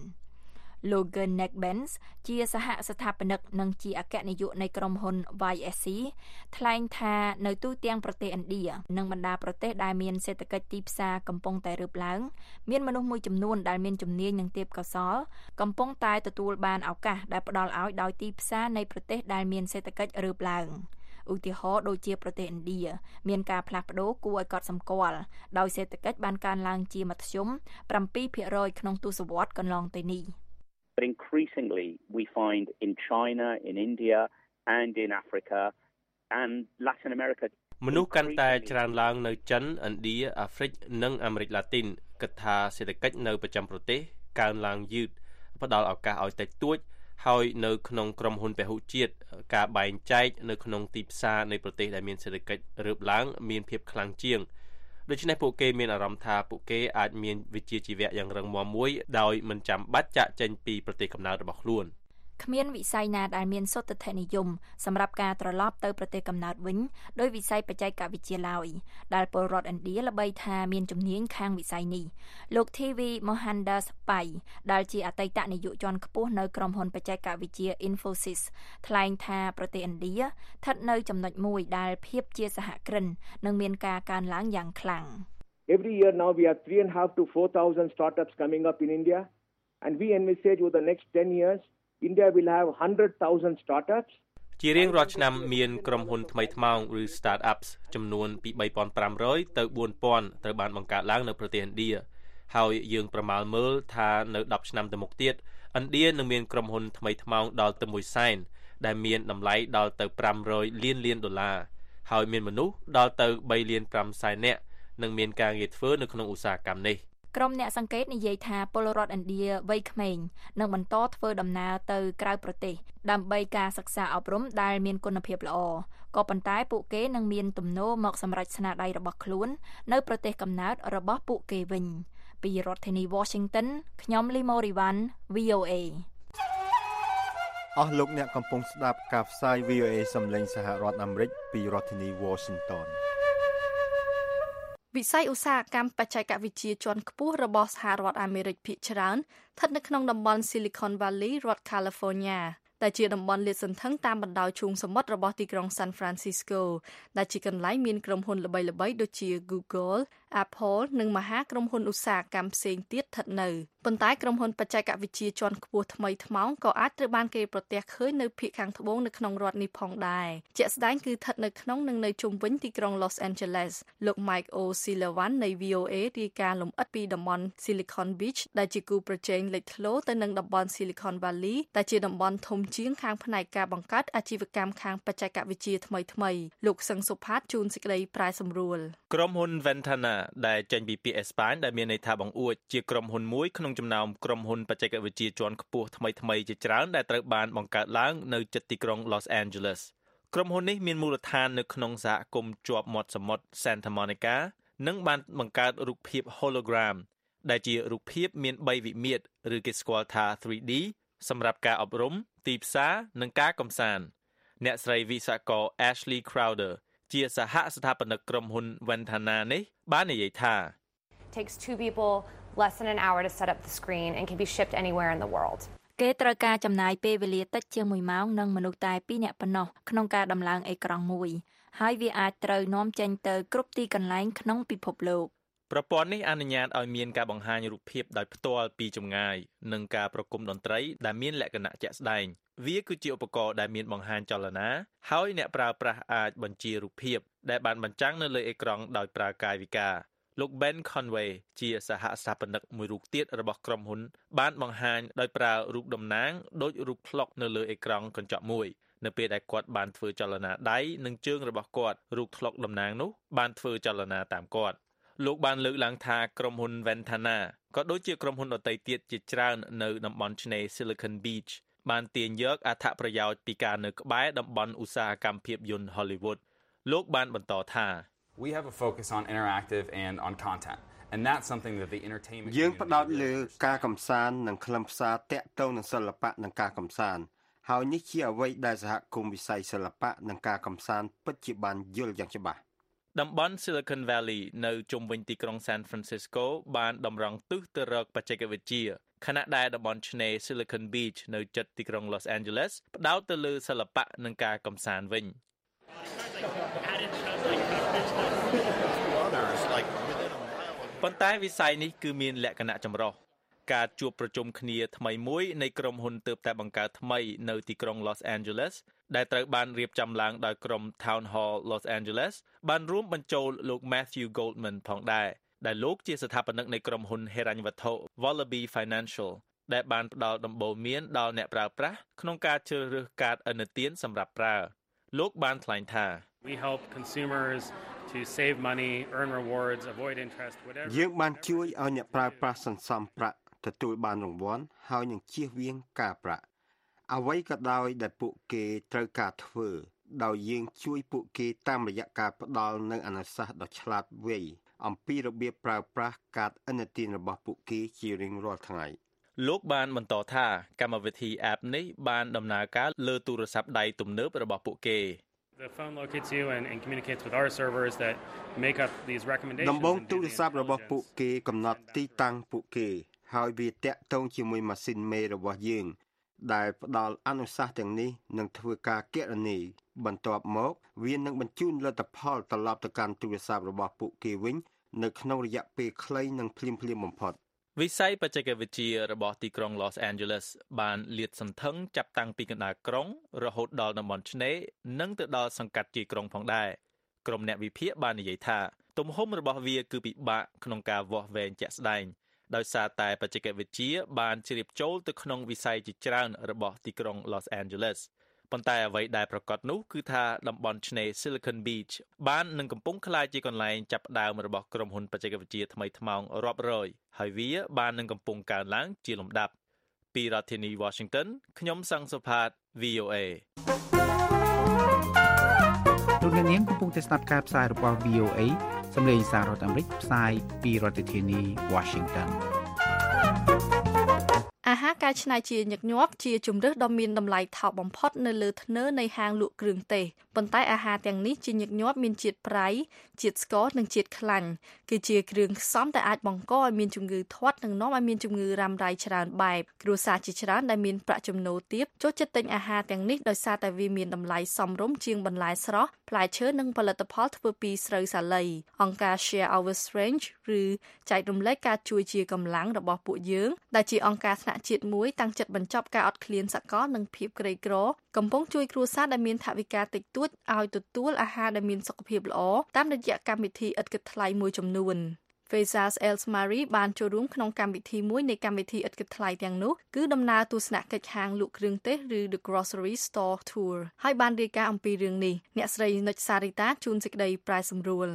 Logan Neckbenz ជាសហស្ថាបនិកនិងជាអគ្គនាយកនៃក្រុមហ៊ុន វ៉ៃ អេស ស៊ី ថ្លែងថានៅទូទាំងប្រទេសឥណ្ឌានិងបណ្ដាប្រទេសដែលមានសេដ្ឋកិច្ចទីផ្សារកំពុងតែរើបឡើងមានមនុស្សមួយចំនួនដែលមានជំនាញនិងទេពកោសល្យកំពុងតែទទួលបានឱកាសដែលផ្ដល់ឲ្យដោយទីផ្សារនៃប្រទេសដែលមានសេដ្ឋកិច្ចរើបឡើងឧទាហរណ៍ដូចជាប្រទេសឥណ្ឌាមានការផ្លាស់ប្ដូរគួរឲ្យកត់សម្គាល់ដោយសេដ្ឋកិច្ចបានកើនឡើងជាមធ្យមseven percent ក្នុងទសវត្សរ៍កន្លងទៅនេះ But increasingly, we find in China, in India, and in Africa, and Latin America. មនុស្សកាន់តែច្រើនឡើងនៅចិនឥណ្ឌាអាហ្វ្រិកនិងអាមេរិកឡាទីនគិតថាសេដ្ឋកិច្ចនៅប្រចាំប្រទេសកើនឡើងយឺតផ្ដល់ឱកាសឲ្យតិចតួចហើយនៅក្នុងក្រុមហ៊ុនពហុជាតិការបែងចែកនៅក្នុងទីផ្សារនៃប្រទេសដែលមានសេដ្ឋកិច្ចរើបឡើងមានភាពខ្លាំងជាងដូច្នេះពួកគេមានអារម្មណ៍ថាពួកគេអាចមានវិជ្ជាជីវៈយ៉ាងរឹងមាំមួយដោយមិនចាំបាច់ចាកចេញពីប្រទេសកំណើតរបស់ខ្លួនគ្មានវិស័យណាដែលមានសុទ្ធិដ្ឋិនិយមសម្រាប់ការត្រឡប់ទៅប្រទេសកំណើតវិញដោយវិស័យបច្ចេកវិទ្យាឡើយដែលពលរដ្ឋឥណ្ឌាល្បីថាមានជំនាញខាងវិស័យនេះលោក ធី វី Mohandas Pai ដែលជាអតីតនាយកជាន់ខ្ពស់នៅក្រុមហ៊ុនបច្ចេកវិទ្យា Infosys ថ្លែងថាប្រទេសឥណ្ឌាស្ថិតនៅចំណុចមួយដែលភាពជាសហគ្រិននឹងមានការកើនឡើងយ៉ាងខ្លាំង Every year now we have three and a half to four thousand startups coming up in India and we envisage over the next ten years India will have one hundred thousand startups ជារៀងរាល់ឆ្នាំមានក្រុមហ៊ុនថ្មីថ្មោងឬ startups ចំនួនពីthree thousand five hundredទៅfour thousandត្រូវបានបង្កើតឡើងនៅប្រទេសឥណ្ឌាហើយយើងប្រមាលមើលថានៅtenឆ្នាំទៅមុខទៀតឥណ្ឌានឹងមានក្រុមហ៊ុនថ្មីថ្មោងដល់ទៅoneសែនដែលមានតម្លៃដល់ទៅfive hundredលានលានដុល្លារហើយមានមនុស្សដល់ទៅthreeលានfiveសែននាក់នឹងមានការងារធ្វើនៅក្នុងឧស្សាហកម្មនេះក្រុមអ្នកសង្កេតនិយាយថាពលរដ្ឋឥណ្ឌាវ័យក្មេងនឹងបន្តធ្វើដំណើរទៅក្រៅប្រទេសដើម្បីការសិក្សាអប់រំដែលមានគុណភាពល្អក៏ប៉ុន្តែពួកគេនឹងមានទំនោរមកសម្រេចស្នាដៃរបស់ខ្លួននៅប្រទេសកំណើតរបស់ពួកគេវិញពីរដ្ឋធានី Washington ខ្ញុំលីម៉ូរីវ៉ាន់ V O A អស់លោកអ្នកកំពុងស្ដាប់ការផ្សាយ V O A សំឡេងសហរដ្ឋអាមេរិកពីរដ្ឋធានី Washington វិស័យឧស្សាហកម្មបច្ចេកវិទ្យាជាន់ខ្ពស់របស់សហរដ្ឋអាមេរិកភាគច្រើនស្ថិតនៅក្នុងតំបន់ Silicon Valley រដ្ឋ California ដែលជាតំបន់លាតសន្ធឹងតាមបណ្ដោយឈូងសមុទ្ររបស់ទីក្រុង San Francisco ដែលជាកន្លែងមានក្រុមហ៊ុនល្បីៗដូចជា Google, Apple និងមហាក្រុមហ៊ុនឧស្សាហកម្មផ្សេងទៀតស្ថិតនៅប៉ុន្តែក្រុមហ៊ុនបច្ចេកវិទ្យាជាន់ខ្ពស់ថ្មីថ្មោងក៏អាចត្រូវបានគេប្រទះឃើញនៅភាគខាងត្បូងនៅក្នុងរដ្ឋនេះផងដែរជាក់ស្ដែងគឺស្ថិតនៅក្នុងនិងនៅជុំវិញទីក្រុង Los Angeles លោក Mike O'Sullivan នៃ វី អូ เอ រាយការណ៍លម្អិតពីតំបន់ Silicon Beach ដែលជាគូប្រជែងលេចធ្លោទៅនឹងតំបន់ Silicon Valley ដែលជាតំបន់ធំជាងខាងផ្នែកការបង្កើតអាជីវកម្មខាងបច្ចេកវិទ្យាថ្មីថ្មីលោកសឹងសុផាតជួនសេចក្តីប្រែសម្រួលក្រុមហ៊ុន Ventana ដែលចេញពីពាក្យអេស្ប៉ាញដែលមានន័យថាបង្អួចជាក្រុមហ៊ុនមួយក្នុងចំណោមក្រុមហ៊ុនបច្ចេកវិទ្យាជាន់ខ្ពស់ថ្មីថ្មីជាច្រើនដែលត្រូវបានបង្កើតឡើងនៅជិតទីក្រុង Los Angeles ក្រុមហ៊ុននេះមានមូលដ្ឋាននៅក្នុងសហគមន៍ជាប់មាត់សមុទ្រ Santa Monica និងបានបង្កើតរូបភាព hologram ដែលជារូបភាពមានបីវិមាត្រឬគេស្គាល់ថា three D សម្រាប់ការអប់រំទីផ្សារនិងការកម្សាន្តអ្នកស្រីវិស្វករ Ashley Crowder ជាសហស្ថាបនិកក្រុមហ៊ុន Ventana នេះបាននិយាយថា takes two people less than an hour to set up the screen and can be shipped anywhere in the world គេត្រូវការចំណាយពេលវេលាតិចជាងមួយម៉ោងនិងមនុស្សតែពីរនាក់ប៉ុណ្ណោះក្នុងការដំឡើងអេក្រង់មួយហើយវាអាចត្រូវនាំចេញទៅគ្រប់ទីកន្លែងក្នុងពិភពលោកប្រព័ន្ធនេះអនុញ្ញាតឲ្យមានការបង្ហាញរូបភាពដោយផ្ទាល់ពីចម្ងាយនិងការប្រគំតន្ត្រីដែលមានលក្ខណៈជាក់ស្ដែងវាគឺជាឧបករណ៍ដែលមានបង្ហាញចលនាហើយអ្នកប្រើប្រាស់អាចបញ្ជារូបភាពដែលបានបញ្ចាំងនៅលើអេក្រង់ដោយប្រើកាយវិការលោក Ben Conway ជាសហស្ថាបនិកមួយរូបទៀតរបស់ក្រុមហ៊ុនបានបង្ហាញដោយប្រើរូបតំណាងដូចរូបផ្លុកនៅលើអេក្រង់កញ្ចក់មួយនៅពេលដែលគាត់បានធ្វើចលនាដៃនិងជើងរបស់គាត់រូបផ្លុកតំណាងនោះបានធ្វើចលនាតាមគាត់លោកបានលើកឡើងថាក្រុមហ៊ុន Ventana ក៏ដូចជាក្រុមហ៊ុនដទៃទៀតជាច្រើននៅតំបន់ឆ្នេរ Silicon Beach បានទាញយកអត្ថប្រយោជន៍ពីការនៅក្បែរតំបន់ឧស្សាហកម្មភាពយន្ត Hollywood លោកបានបន្តថា We have a focus on interactive and on content and that's something that the entertainment យើងផ្ដោតលើការកម្សាន្តនិងខ្លឹមសារទាក់ទងនឹងសិល្បៈនិងការកម្សាន្តហើយនេះជាអ្វីដែលសហគមន៍វិស័យសិល្បៈនិងការកម្សាន្តពិតជាបានយល់យ៉ាងច្បាស់តំបន់ Silicon Valley នៅជុំវិញទីក្រុង San Francisco បានតម្រង់ទិសទៅរកបច្ចេកវិទ្យាខណៈដែលតំបន់ឆ្នេរ Silicon Beach នៅជិតទីក្រុង Los Angeles ផ្ដោតទៅលើសិល្បៈនិងការកម្សាន្តវិញប៉ុន្តែវិស័យនេះគឺមានលក្ខណៈចម្រុះការជួបប្រជុំគ្នាថ្មីមួយនៃក្រុមហ៊ុនទើបតែបង្កើតថ្មីនៅទីក្រុង Los Angeles ដែលត្រូវបានរៀបចំឡើងដោយក្រុម Town Hall Los Angeles បានរួមបញ្ចូលលោក Matthew Goldman ផងដែរដែលលោកជាស្ថាបនិកនៃក្រុមហ៊ុនហិរញ្ញវត្ថុ Wallaby Financial ដែលបានផ្ដល់ដំបូន្មានដល់អ្នកប្រើប្រាស់ក្នុងការជ្រើសរើសកាតឥណទានសម្រាប់ប្រើលោកបានថ្លែងថា We help consumers to save money, earn rewards, avoid interest, whatever. យើងបានជួយឲ្យអ្នកប្រើប្រាស់សន្សំប្រាក់ទទួលបានរង្វាន់ហើយនឹងជៀសវាងការប្រាក់អ្វីក៏ដោយដែលពួកគេត្រូវការធ្វើដោយយើងជួយពួកគេតាមរយៈការផ្ដល់នូវអនុសាសន៍ដ៏ឆ្លាតវៃអំពីរបៀបប្រើប្រាស់កាតឥណទានរបស់ពួកគេជារៀងរាល់ថ្ងៃលោកបានបន្តថាកម្មវិធី App នេះបានដំណើរការលើទូរស័ព្ទដៃទំនើបរបស់ពួកគេ The phone locates you and, and communicates with our servers that make up these recommendations. ដំបងទូរស័ព្ទរបស់ពួកគេកំណត់ទីតាំងពួកគេហើយវាតាក់ទងជាមួយម៉ាស៊ីនមេរបស់យើងដែលផ្ដល់អនុសាសន៍ទាំងនេះនឹងធ្វើការគណនាបន្ទាប់មកវានឹងបញ្ជូនលទ្ធផលត្រឡប់ទៅកាន់ទូរស័ព្ទរបស់ពួកគេវិញនៅក្នុងរយៈពេលខ្លីនិងភ្លាមៗបំផុតវិស័យបច្ចេកវិទ្យារបស់ទីក្រុង Los Angeles បានលាតសន្ធឹងចាប់តាំងពីកណ្ដាលក្រុងរហូតដល់តំបន់ឆ្នេរនិងទៅដល់សង្កាត់ជាយក្រុងផងដែរក្រុមអ្នកវិភាគបាននិយាយថាទំហំរបស់វាគឺពិបាកក្នុងការវាស់វែងជាក់ស្ដែងដោយសារតែបច្ចេកវិទ្យាបានជ្រាបចូលទៅក្នុងវិស័យជាច្រើនរបស់ទីក្រុង Los Angeles ប៉ុន្តែអ្វីដែលប្រកាសនោះគឺថាតំបន់ឆ្នេរ Silicon Beach បាននឹងកំពុងក្លាយជាកន្លែងចាប់ផ្ដើមរបស់ក្រុមហ៊ុនបច្ចេកវិទ្យាថ្មីថ្មោងរាប់រយហើយវាបាននឹងកំពុងកើនឡើងជាលំដាប់ពីរដ្ឋធានី Washington ខ្ញុំសង្សុផាត វី អូ เอលោកអ្នកនាងកំពុងតែស្ដាប់ការផ្សាយរបស់ វី អូ เอ សម្លេងសាររដ្ឋអាមេរិកផ្សាយពីរដ្ឋធានី Washington អាហារកែច្នៃជាញឹកញាប់ជាជម្រើសដ៏មានតម្លៃថោកបំផុតនៅលើធ្នើរនៃហាងលក់គ្រឿងទេសប៉ុន្តែអាហារទាំងនេះជាញឹកញាប់មានជាតិប្រៃជាតិស្ករនិងជាតិខ្លាញ់គឺជាគ្រឿងផ្សំដែលអាចបង្កឲ្យមានជំងឺធាត់និងនាំឲ្យមានជំងឺរ៉ាំរ៉ៃច្រើនបែបគ្រួសារជាច្រើនដែលមានប្រាក់ចំណូលទាបចូលចិត្តទិញអាហារទាំងនេះដោយសារតែវាមានតម្លៃសមរម្យជាងបន្លែស្រស់ផ្លែឈើនិងផលិតផលធ្វើពីស្រូវសាលីអង្គការ Share Our Strength ឬចែករំលែកការជួយជាកម្លាំងរបស់ពួកយើងដែលជាអង្គការថ្នាក់ជាតិមួយតាំងចិត្តបញ្ចប់ការអត់ឃ្លានសកលនិងភាពក្រីក្រកំពុងជួយគ្រួសារដែលមានថវិកាតិចតួចឲ្យទទួលអាហារដែលមានសុខភាពល្អតាមរយៈកម្មវិធីឥតគិតថ្លៃមួយចំនួនFaisal Elsmari បានចូលរួមក្នុងកម្មវិធីមួយនៃកម្មវិធីឥតគិតថ្លៃទាំងនោះគឺដំណើរទស្សនកិច្ចហាងលក់គ្រឿងទេសឬ The Grocery Store Tour ហើយបានរាយការណ៍អំពីរឿងនេះអ្នកស្រីនិចសារីតាជួនសេចក្តីប្រែសម្រួល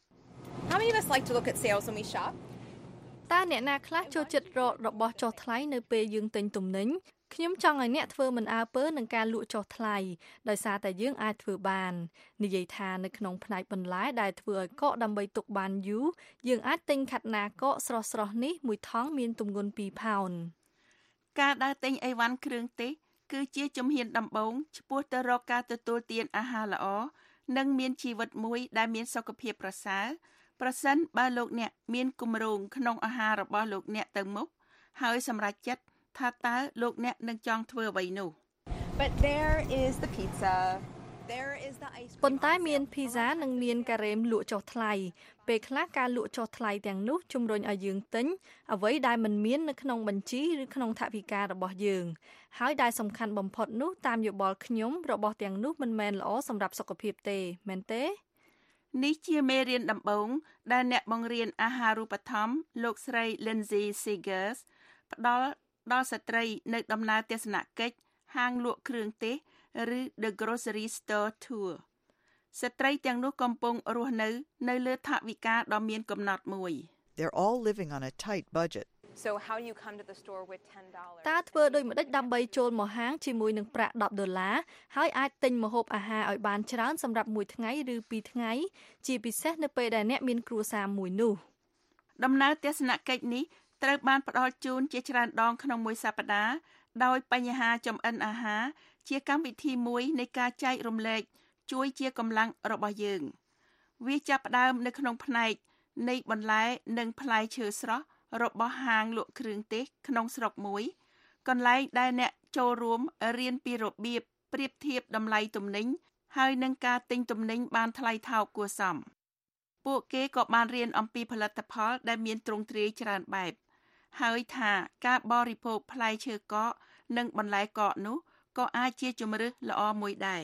How many of us like to look at sales when we shop? តើអ្នកណាខ្លះចូលចិត្តរករបស់ចុះថ្លៃនៅពេលយើងទិញទំនិញខ្ញុំចង់ឲ្យអ្នកធ្វើមិនអើពើនឹងការលក់ចុះថ្លៃដោយសារតែយើងអាចធ្វើបាននិយាយថានៅក្នុងផ្នែកបន្លែដែលធ្វើឲ្យកកដើម្បីទុកបានយូរយើងអាចទិញខាត់ណាកកស្រស់ៗនេះមួយថង់មានទម្ងន់ពីរផោនការដើរទិញអីវ៉ាន់គ្រឿងទេសគឺជាជំហានដំបូងឆ្ពោះទៅរកការទទួលទានអាហារល្អនិងមានជីវិតមួយដែលមានសុខភាពប្រសើរប្រសិនបើលោកអ្នកមានគម្រោងក្នុងអាហាររបស់លោកអ្នកទៅមុខហើយសម្រេចចិត្តថាតើលោកអ្នកនឹងចង់ធ្វើអ្វីនោះ But there is the pizza there is the ice cream ប៉ុន្តែមានភីហ្សានិងមានការ៉េមលក់ចុះថ្លៃពេលខ្លះការលក់ចុះថ្លៃទាំងនោះជំរុញឲ្យយើងទិញអ្វីដែលមិនមាននៅក្នុងបញ្ជីឬក្នុងថវិការបស់យើងហើយដែលសំខាន់បំផុតនោះតាមយោបល់ខ្ញុំរបស់ទាំងនោះមិនមែនល្អសម្រាប់សុខភាពទេមែនទេនេះជាមេរៀនដំបូងដែលអ្នកបង្រៀនអាហារូបត្ថម្ភលោកស្រី Lindsay Seegers ផ្ដល់ដល់ស្ត្រីនៅដំណើរទស្សនកិច្ចហាងលក់គ្រឿងទេសឬ The Grocery Store Tour ស្ត្រីទាំងនោះកំពុងរស់នៅនៅលើថវិកាដ៏មានកំណត់មួយ They're all living on a tight budget. So how do you come to the store with ten dollars? តើធ្វើដូចម្តេចដើម្បីចូលមកហាងជាមួយនឹងប្រាក់tenដុល្លារហើយអាចទិញម្ហូបអាហារឲ្យបានច្រើនសម្រាប់មួយថ្ងៃឬពីរថ្ងៃជាពិសេសនៅពេលដែលអ្នកមានគ្រួសារមួយនោះដំណើរទស្សនកិច្ចនេះត្រូវបានផ្ដល់ជូនជាច្រើនដងក្នុងមួយសប្តាហ៍ដោយបញ្ហាចម្អិនអាហារជាកម្មវិធីមួយនៃការចែករំលែកជួយជាកម្លាំងរបស់យើងវាចាប់ផ្ដើមនៅក្នុងផ្នែកនៃបន្លែនិងផ្លែឈើស្រស់របស់ហាងលក់គ្រឿងទេសក្នុងស្រុកមួយកន្លែងដែលអ្នកចូលរួមរៀនពីរបៀបប្រៀបធៀបតម្លៃទំនិញហើយនឹងការទិញទំនិញបានថ្លៃថោកគួរសមពួកគេក៏បានរៀនអំពីផលិតផលដែលមានទ្រង់ទ្រាយច្រើនបែបហើយថាការបរិភោគផ្លែឈើកកនិងបន្លែកកនោះក៏អាចជាជម្រើសល្អមួយដែរ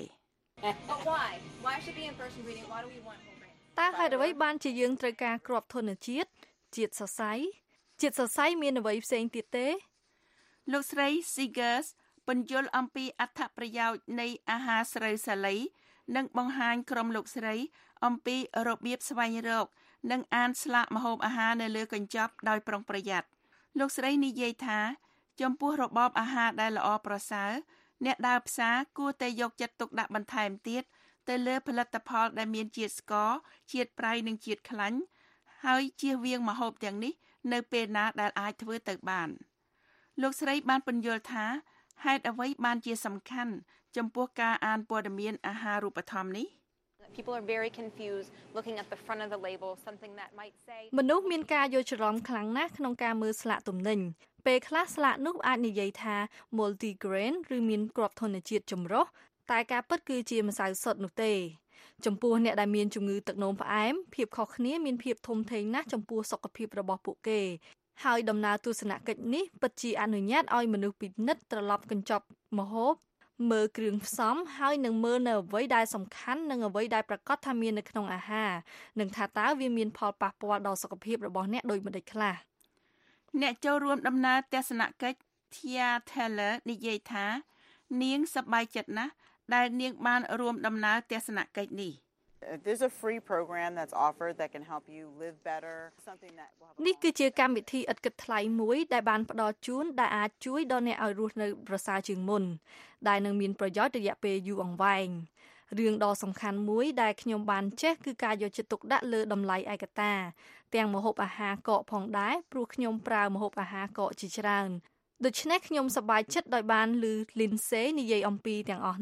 But why? Why should be in person reading? Why do we want whole grain? តើហេតុអ្វីបានជាយើងត្រូវការគ្រាប់ធនជាតិជាតិសរសៃជាតិសរសៃមានអ្វីផ្សេងទៀតទេលោកស្រី Seegers ពន្យល់អំពីអត្ថប្រយោជន៍នៃអាហារស្រូវសាលីនិងបង្ហាញក្រុមលោកស្រីអំពីរបៀបស្វែងរកនិងអានស្លាកម្ហូបអាហារនៅលើកញ្ចប់ដោយប្រុងប្រយ័ត្នលោកស្រីនិយាយថាចំពោះរបបអាហារដែលល្អប្រសើរអ្នកដើរផ្សារគួរតែយកចិត្តទុកដាក់បន្ថែមទៀតទៅលើផលិតផលដែលមានជាតិស្ករជាតិប្រៃនិងជាតិខ្លាញ់ហើយជៀសវាងម្ហូបទាំងនេះនៅពេលណាដែលអាចធ្វើទៅបានលោកស្រីបានពន្យល់ថាហេតុអ្វីបានជាសំខាន់ចំពោះការអានព័ត៌មានអាហារូបត្ថម្ភនេះ People are very confused looking at the front of the label something that might say មនុស្សមានការយល់ច្រឡំខ្លាំងណាស់ក្នុងការមើលស្លាកទំនិញពេលខ្លះស្លាកនោះអាចនិយាយថា multigrain ឬមានគ្រាប់ធនជាតិចម្រុះតែការពិតគឺជាម្សៅសុទ្ធនោះទេចំពោះអ្នកដែលមានជំងឺទឹកនោមផ្អែមភាពខុសគ្នាមានភាពធំធេងណាស់ចំពោះសុខភាពរបស់ពួកគេហើយដំណើរទស្សនកិច្ចនេះពិតជាអនុញ្ញាតឲ្យមនុស្សពិនិត្យត្រឡប់កញ្ចប់ម្ហូបមើលគ្រឿងផ្សំហើយនឹងមើលនៅអ្វីដែលសំខាន់និងអ្វីដែលប្រាកដថាមាននៅក្នុងអាហារនិងថាតើវាមានផលប៉ះពាល់ដល់សុខភាពរបស់អ្នកដូចម្តេចខ្លះអ្នកចូលរួមដំណើរទស្សនកិច្ច Tia Taylor និយាយថានាងសប្បាយចិត្តណាស់ដែលនាងបានរួមដំណើរទស្សនកិច្ចនេះ There's a free program that's offered that can help you live better something that នេះគឺជាកម្មវិធីឥតគិតថ្លៃមួយដែលបានផ្ដល់ជូនដែលអាចជួយដល់អ្នកឲ្យរស់នៅប្រសើរជាងមុនដែលនឹងមានប្រយោជន៍រយៈពេលយូរអង្វែងរឿងដ៏សំខាន់មួយដែលខ្ញុំបានចេះគឺការយកចិត្តទុកដាក់លើតម្លៃឯកតាទាំងម្ហូបអាហារកកផងដែរព្រោះខ្ញុំប្រើម្ហូបអាហារកកជាច្រើនដូច្នេះខ្ញុំសប្បាយចិត្តដោយបានឮ Lindsay និយាយអំពីទាំងអស់នេះ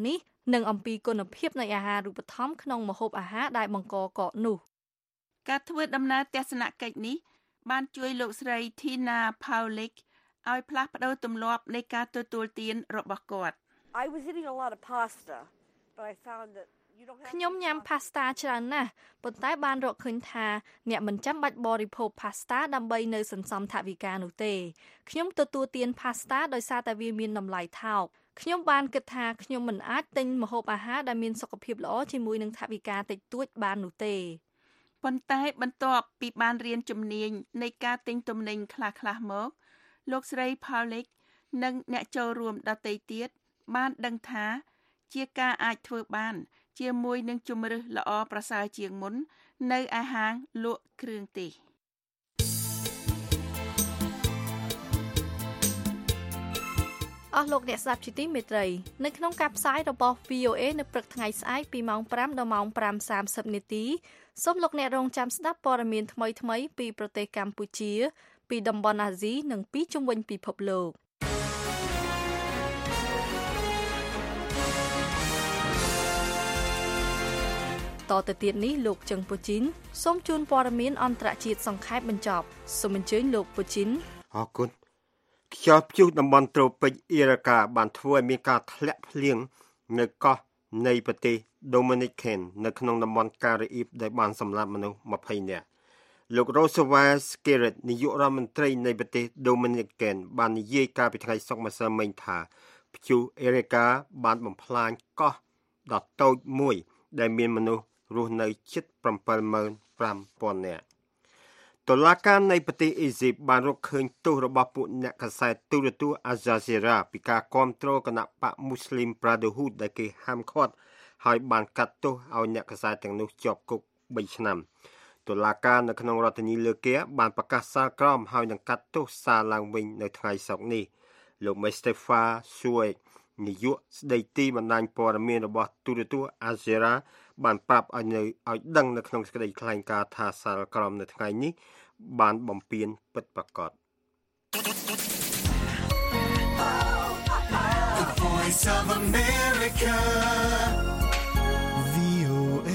និងអំពីគុណភាពនៃអាហារូបត្ថម្ភក្នុងម្ហូបអាហារដែលបង្កកកនោះការធ្វើដំណើរទស្សនកិច្ចនេះបានជួយលោកស្រី Tina Paulik ឲ្យផ្លាស់ប្ដូរទម្លាប់នៃការទទួលទានរបស់គាត់ I was eating a lot of pasta but I found that ខ្ញុំញ៉ាំ pasta ច្រើនណាស់ប៉ុន្តែបានរកឃើញថាអ្នកមិនចាំបាច់បរិភោគ pasta ដើម្បីនៅសន្សំថវិកានោះទេខ្ញុំទទួលទាន pasta ដោយសារតែវាមានតម្លៃថោកខ្ញុំបានគិតថាខ្ញុំមិនអាចទិញម្ហូបអាហារដែលមានសុខភាពល្អជាមួយនឹងថវិកាតិចតួចបាននោះទេប៉ុន្តែបន្ទាប់ពីបានរៀនជំនាញនៃការទិញទំនិញខ្លះៗមកលោកស្រី Paulik និងអ្នកចូលរួមដទៃទៀតបានដឹងថាជាការអាចធ្វើបានជាមួយនឹងជំរើសល្អប្រសើរជាងមុននៅអាហារលក់គ្រឿងទេសអស់លោកអ្នកស្ដាប់ជាទីមេត្រីនៅក្នុងការផ្សាយរបស់ វី អូ เอ នៅព្រឹកថ្ងៃស្អែកពីម៉ោងប្រាំដល់ម៉ោងប្រាំសាមសិបនាទីសូមលោកអ្នករងចាំស្ដាប់ព័ត៌មានថ្មីៗពីប្រទេសកម្ពុជាពីតំបន់អាស៊ីនិងពីជុំវិញពិភពលោកតទៅទៀតនេះលោកជឹងពូជីនសូមជូនព័ត៌មានអន្តរជាតិសង្ខេបបញ្ចប់សូមអញ្ជើញលោកពូជីនអរគុណខ្យល់ព្យុះតំបន់ត្រូពិកអ៊ីរ៉ាកាបានធ្វើឲ្យមានការធ្លាក់ភ្លៀងនៅកោះនៃប្រទេស Dominican នៅក្នុងតំបន់ការ៉ាអ៊ីបដែលបានសម្លាប់មនុស្សยี่สิบនាក់លោក Roosevelt Skerrit នាយករដ្ឋមន្ត្រីនៃប្រទេស Dominican បាននិយាយកាលពីថ្ងៃសុក្រម្សិលមិញថាព្យុះអ៊ីរ៉ាកាបានបំផ្លាញកោះដ៏តូចមួយដែលមានមនុស្សរស់នៅជិតseven thousand five hundredនាក់តុលាការនៃប្រទេសអ៊ីស៊ីបបានរកឃើញទោសរបស់ពួកអ្នកកាសែតទូរទស្សន៍ Al Jazeera ពីការគាំទ្រគណបក្ស Muslim Brotherhood ដែលគេហាមឃាត់ហើយបានកាត់ទោសឲ្យអ្នកកាសែតទាំងនោះជាប់គុកthreeឆ្នាំតុលាការនៅក្នុងរដ្ឋធានីលើកៀបានប្រកាសសាលក្រមហើយនឹងកាត់ទោសសារឡើងវិញនៅថ្ងៃសុក្រនេះលោក Mustafa Shuaib នាយកស្ដីទីបណ្ដាញព័ត៌មានរបស់ទូរទស្សន៍ Al Jazeera បានប្រាប់ឲ្យនៅឲ្យដឹងនៅក្នុងសេចក្តីថ្លែងការណ៍ថាសាលក្រមនៅថ្ងៃនេះបានបំពេញពិតប្រាកដ The Voice of America វី អូ เอ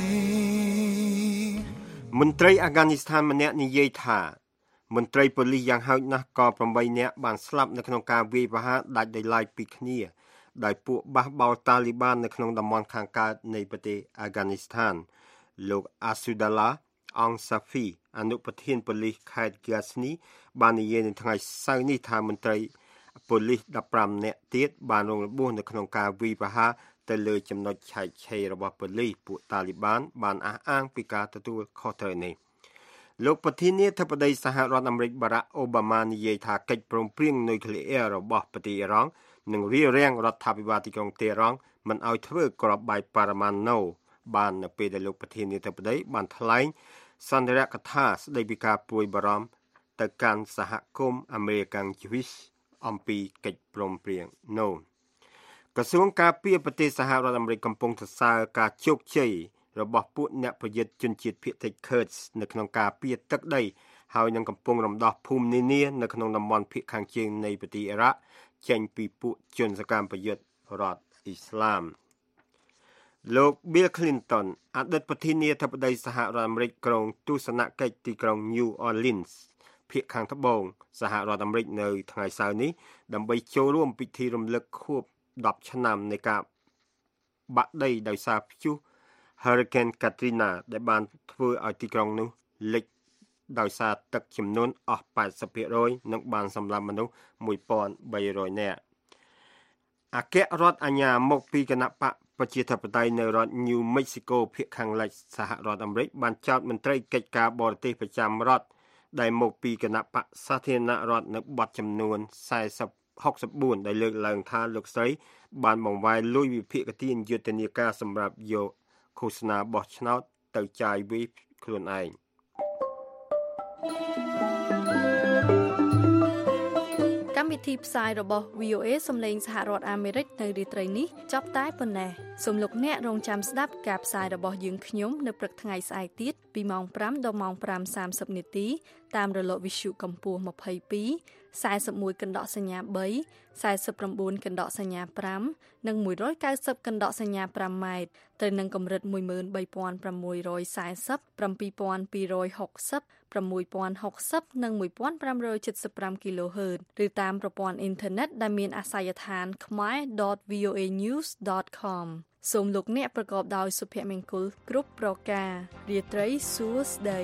មន្ត្រីអាហ្គានីស្ថានម្នាក់និយាយថាមន្ត្រីប៉ូលីសយ៉ាងហោចណាស់ក៏eightនាក់បានស្លាប់នៅក្នុងការវាយប្រហារដាច់ដោយឡែកពីគ្នាដោយពួកបះបោរតាលីបាននៅក្នុងតំបន់ខាងកើតនៃប្រទេសអាហ្គានីស្ថានលោក Asudullah Ansari អនុប្រធានប៉ូលីសខេត្ត Ghazni បាននិយាយនៅថ្ងៃសៅរ៍នេះថាមន្ត្រីប៉ូលីសfifteenនាក់ទៀតបានរងរបួសនៅក្នុងការវាយប្រហារទៅលើចំណុចឆែកឆេររបស់ប៉ូលីសពួកតាលីបានបានអះអាងពីការទទួលខុសត្រូវនេះលោកប្រធានាធិបតីសហរដ្ឋអាមេរិក Barack Obama និយាយថាកិច្ចព្រមព្រៀងនុយក្លេអ៊ែររបស់ប្រទេសអ៊ីរ៉ង់នឹងរារាំងរដ្ឋាភិបាលទីក្រុងតេហ៍រ៉ង់មិនឲ្យធ្វើគ្រាប់បែកប៉ារ៉ាម៉ាណូបាននៅពេលដែលលោកប្រធានាធិបតីបានថ្លែងសន្ទរកថាស្ដីពីការព្រួយបារម្ភទៅកាន់សហគមន៍អាមេរិកាំងជីវិសអំពីកិច្ចព្រមព្រៀងនោះក្រសួងការពារប្រទេសសហរដ្ឋអាមេរិកកំពុងសរសើរការជោគជ័យរបស់ពួកអ្នកប្រយុទ្ធជនជាតិភាគតិច Kurds នៅក្នុងការពារទឹកដីហើយនឹងកំពុងរំដោះភូមិនានានៅក្នុងតំបន់ភាគខាងជើងនៃប្រទេសអ៊ីរ៉ាក់ចេញពីពួកជនសកម្មប្រយុទ្ធរដ្ឋអ៊ីស្លាមលោក Bill Clinton អតីតប្រធានាធិបតីសហរដ្ឋអាមេរិកក្រុងទស្សនកិច្ចទីក្រុង New Orleans ភាគខាងត្បូងសហរដ្ឋអាមេរិកនៅថ្ងៃសៅរ៍នេះដើម្បីចូលរួមពិធីរំលឹកខួបtenឆ្នាំនៃការបាក់ដីដោយសារព្យុះ Hurricane Katrina ដែលបានធ្វើឲ្យទីក្រុងនោះលិចដោយសារទឹកជំនន់អស់eighty percent និងបានសម្លាប់មនុស្សone thousand three hundredនាក់អគ្គរដ្ឋអាជ្ញាមកពីគណៈបកប្រជាធិបតេយ្យនៅរដ្ឋ New Mexico ភាគខាងលិចសហរដ្ឋអាមេរិកបានចោទមន្ត្រីកិច្ចការបរទេសប្រចាំរដ្ឋដែលមកពីគណៈបកសាធារណរដ្ឋនៅបទចំនួនsixty-fourដែលលើកឡើងថាលោកស្រីបានបង្វែរលុយវិភាគទានយុទ្ធនាការសម្រាប់យកឃោសនាបោះឆ្នោតទៅចាយវាយខ្លួនឯងកម្មវិធីផ្សាយរបស់ វី អូ เอ សំឡេងសហរដ្ឋអាមេរិកនៅរាត្រីនេះចប់តែប៉ុណ្ណេះសូមលោកអ្នករងចាំស្ដាប់ការផ្សាយរបស់យើងខ្ញុំនៅព្រឹកថ្ងៃស្អែកទៀតពីម៉ោងfiveដល់ម៉ោងfive thirtyនាទីតាមរលកវិទ្យុកម្ពស់ยี่สิบสอง forty-one កណ្ដកសញ្ញា3 forty-nine កណ្ដកសញ្ញា5និងone ninetyកណ្ដកសញ្ញា5ម៉ែត្រទៅនឹងកម្រិតone three six zero, seven two six zero, seven thousand two hundred sixty, one thousand sixty និងfifteen seventy-five គីឡូហឺតឬតាមប្រព័ន្ធអ៊ីនធឺណិតដែលមានអាសយដ្ឋាន khmae dot v o a news dot com សូមលោកអ្នកប្រកបដោយសុភមង្គលគ្រប់ប្រការរាត្រីសួស្តី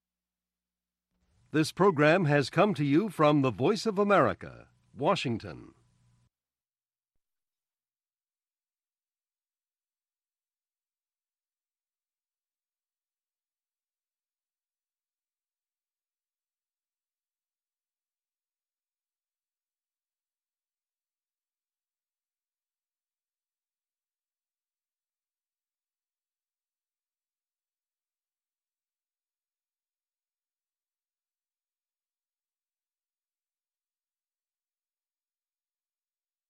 This program has come to you from the Voice of America, Washington.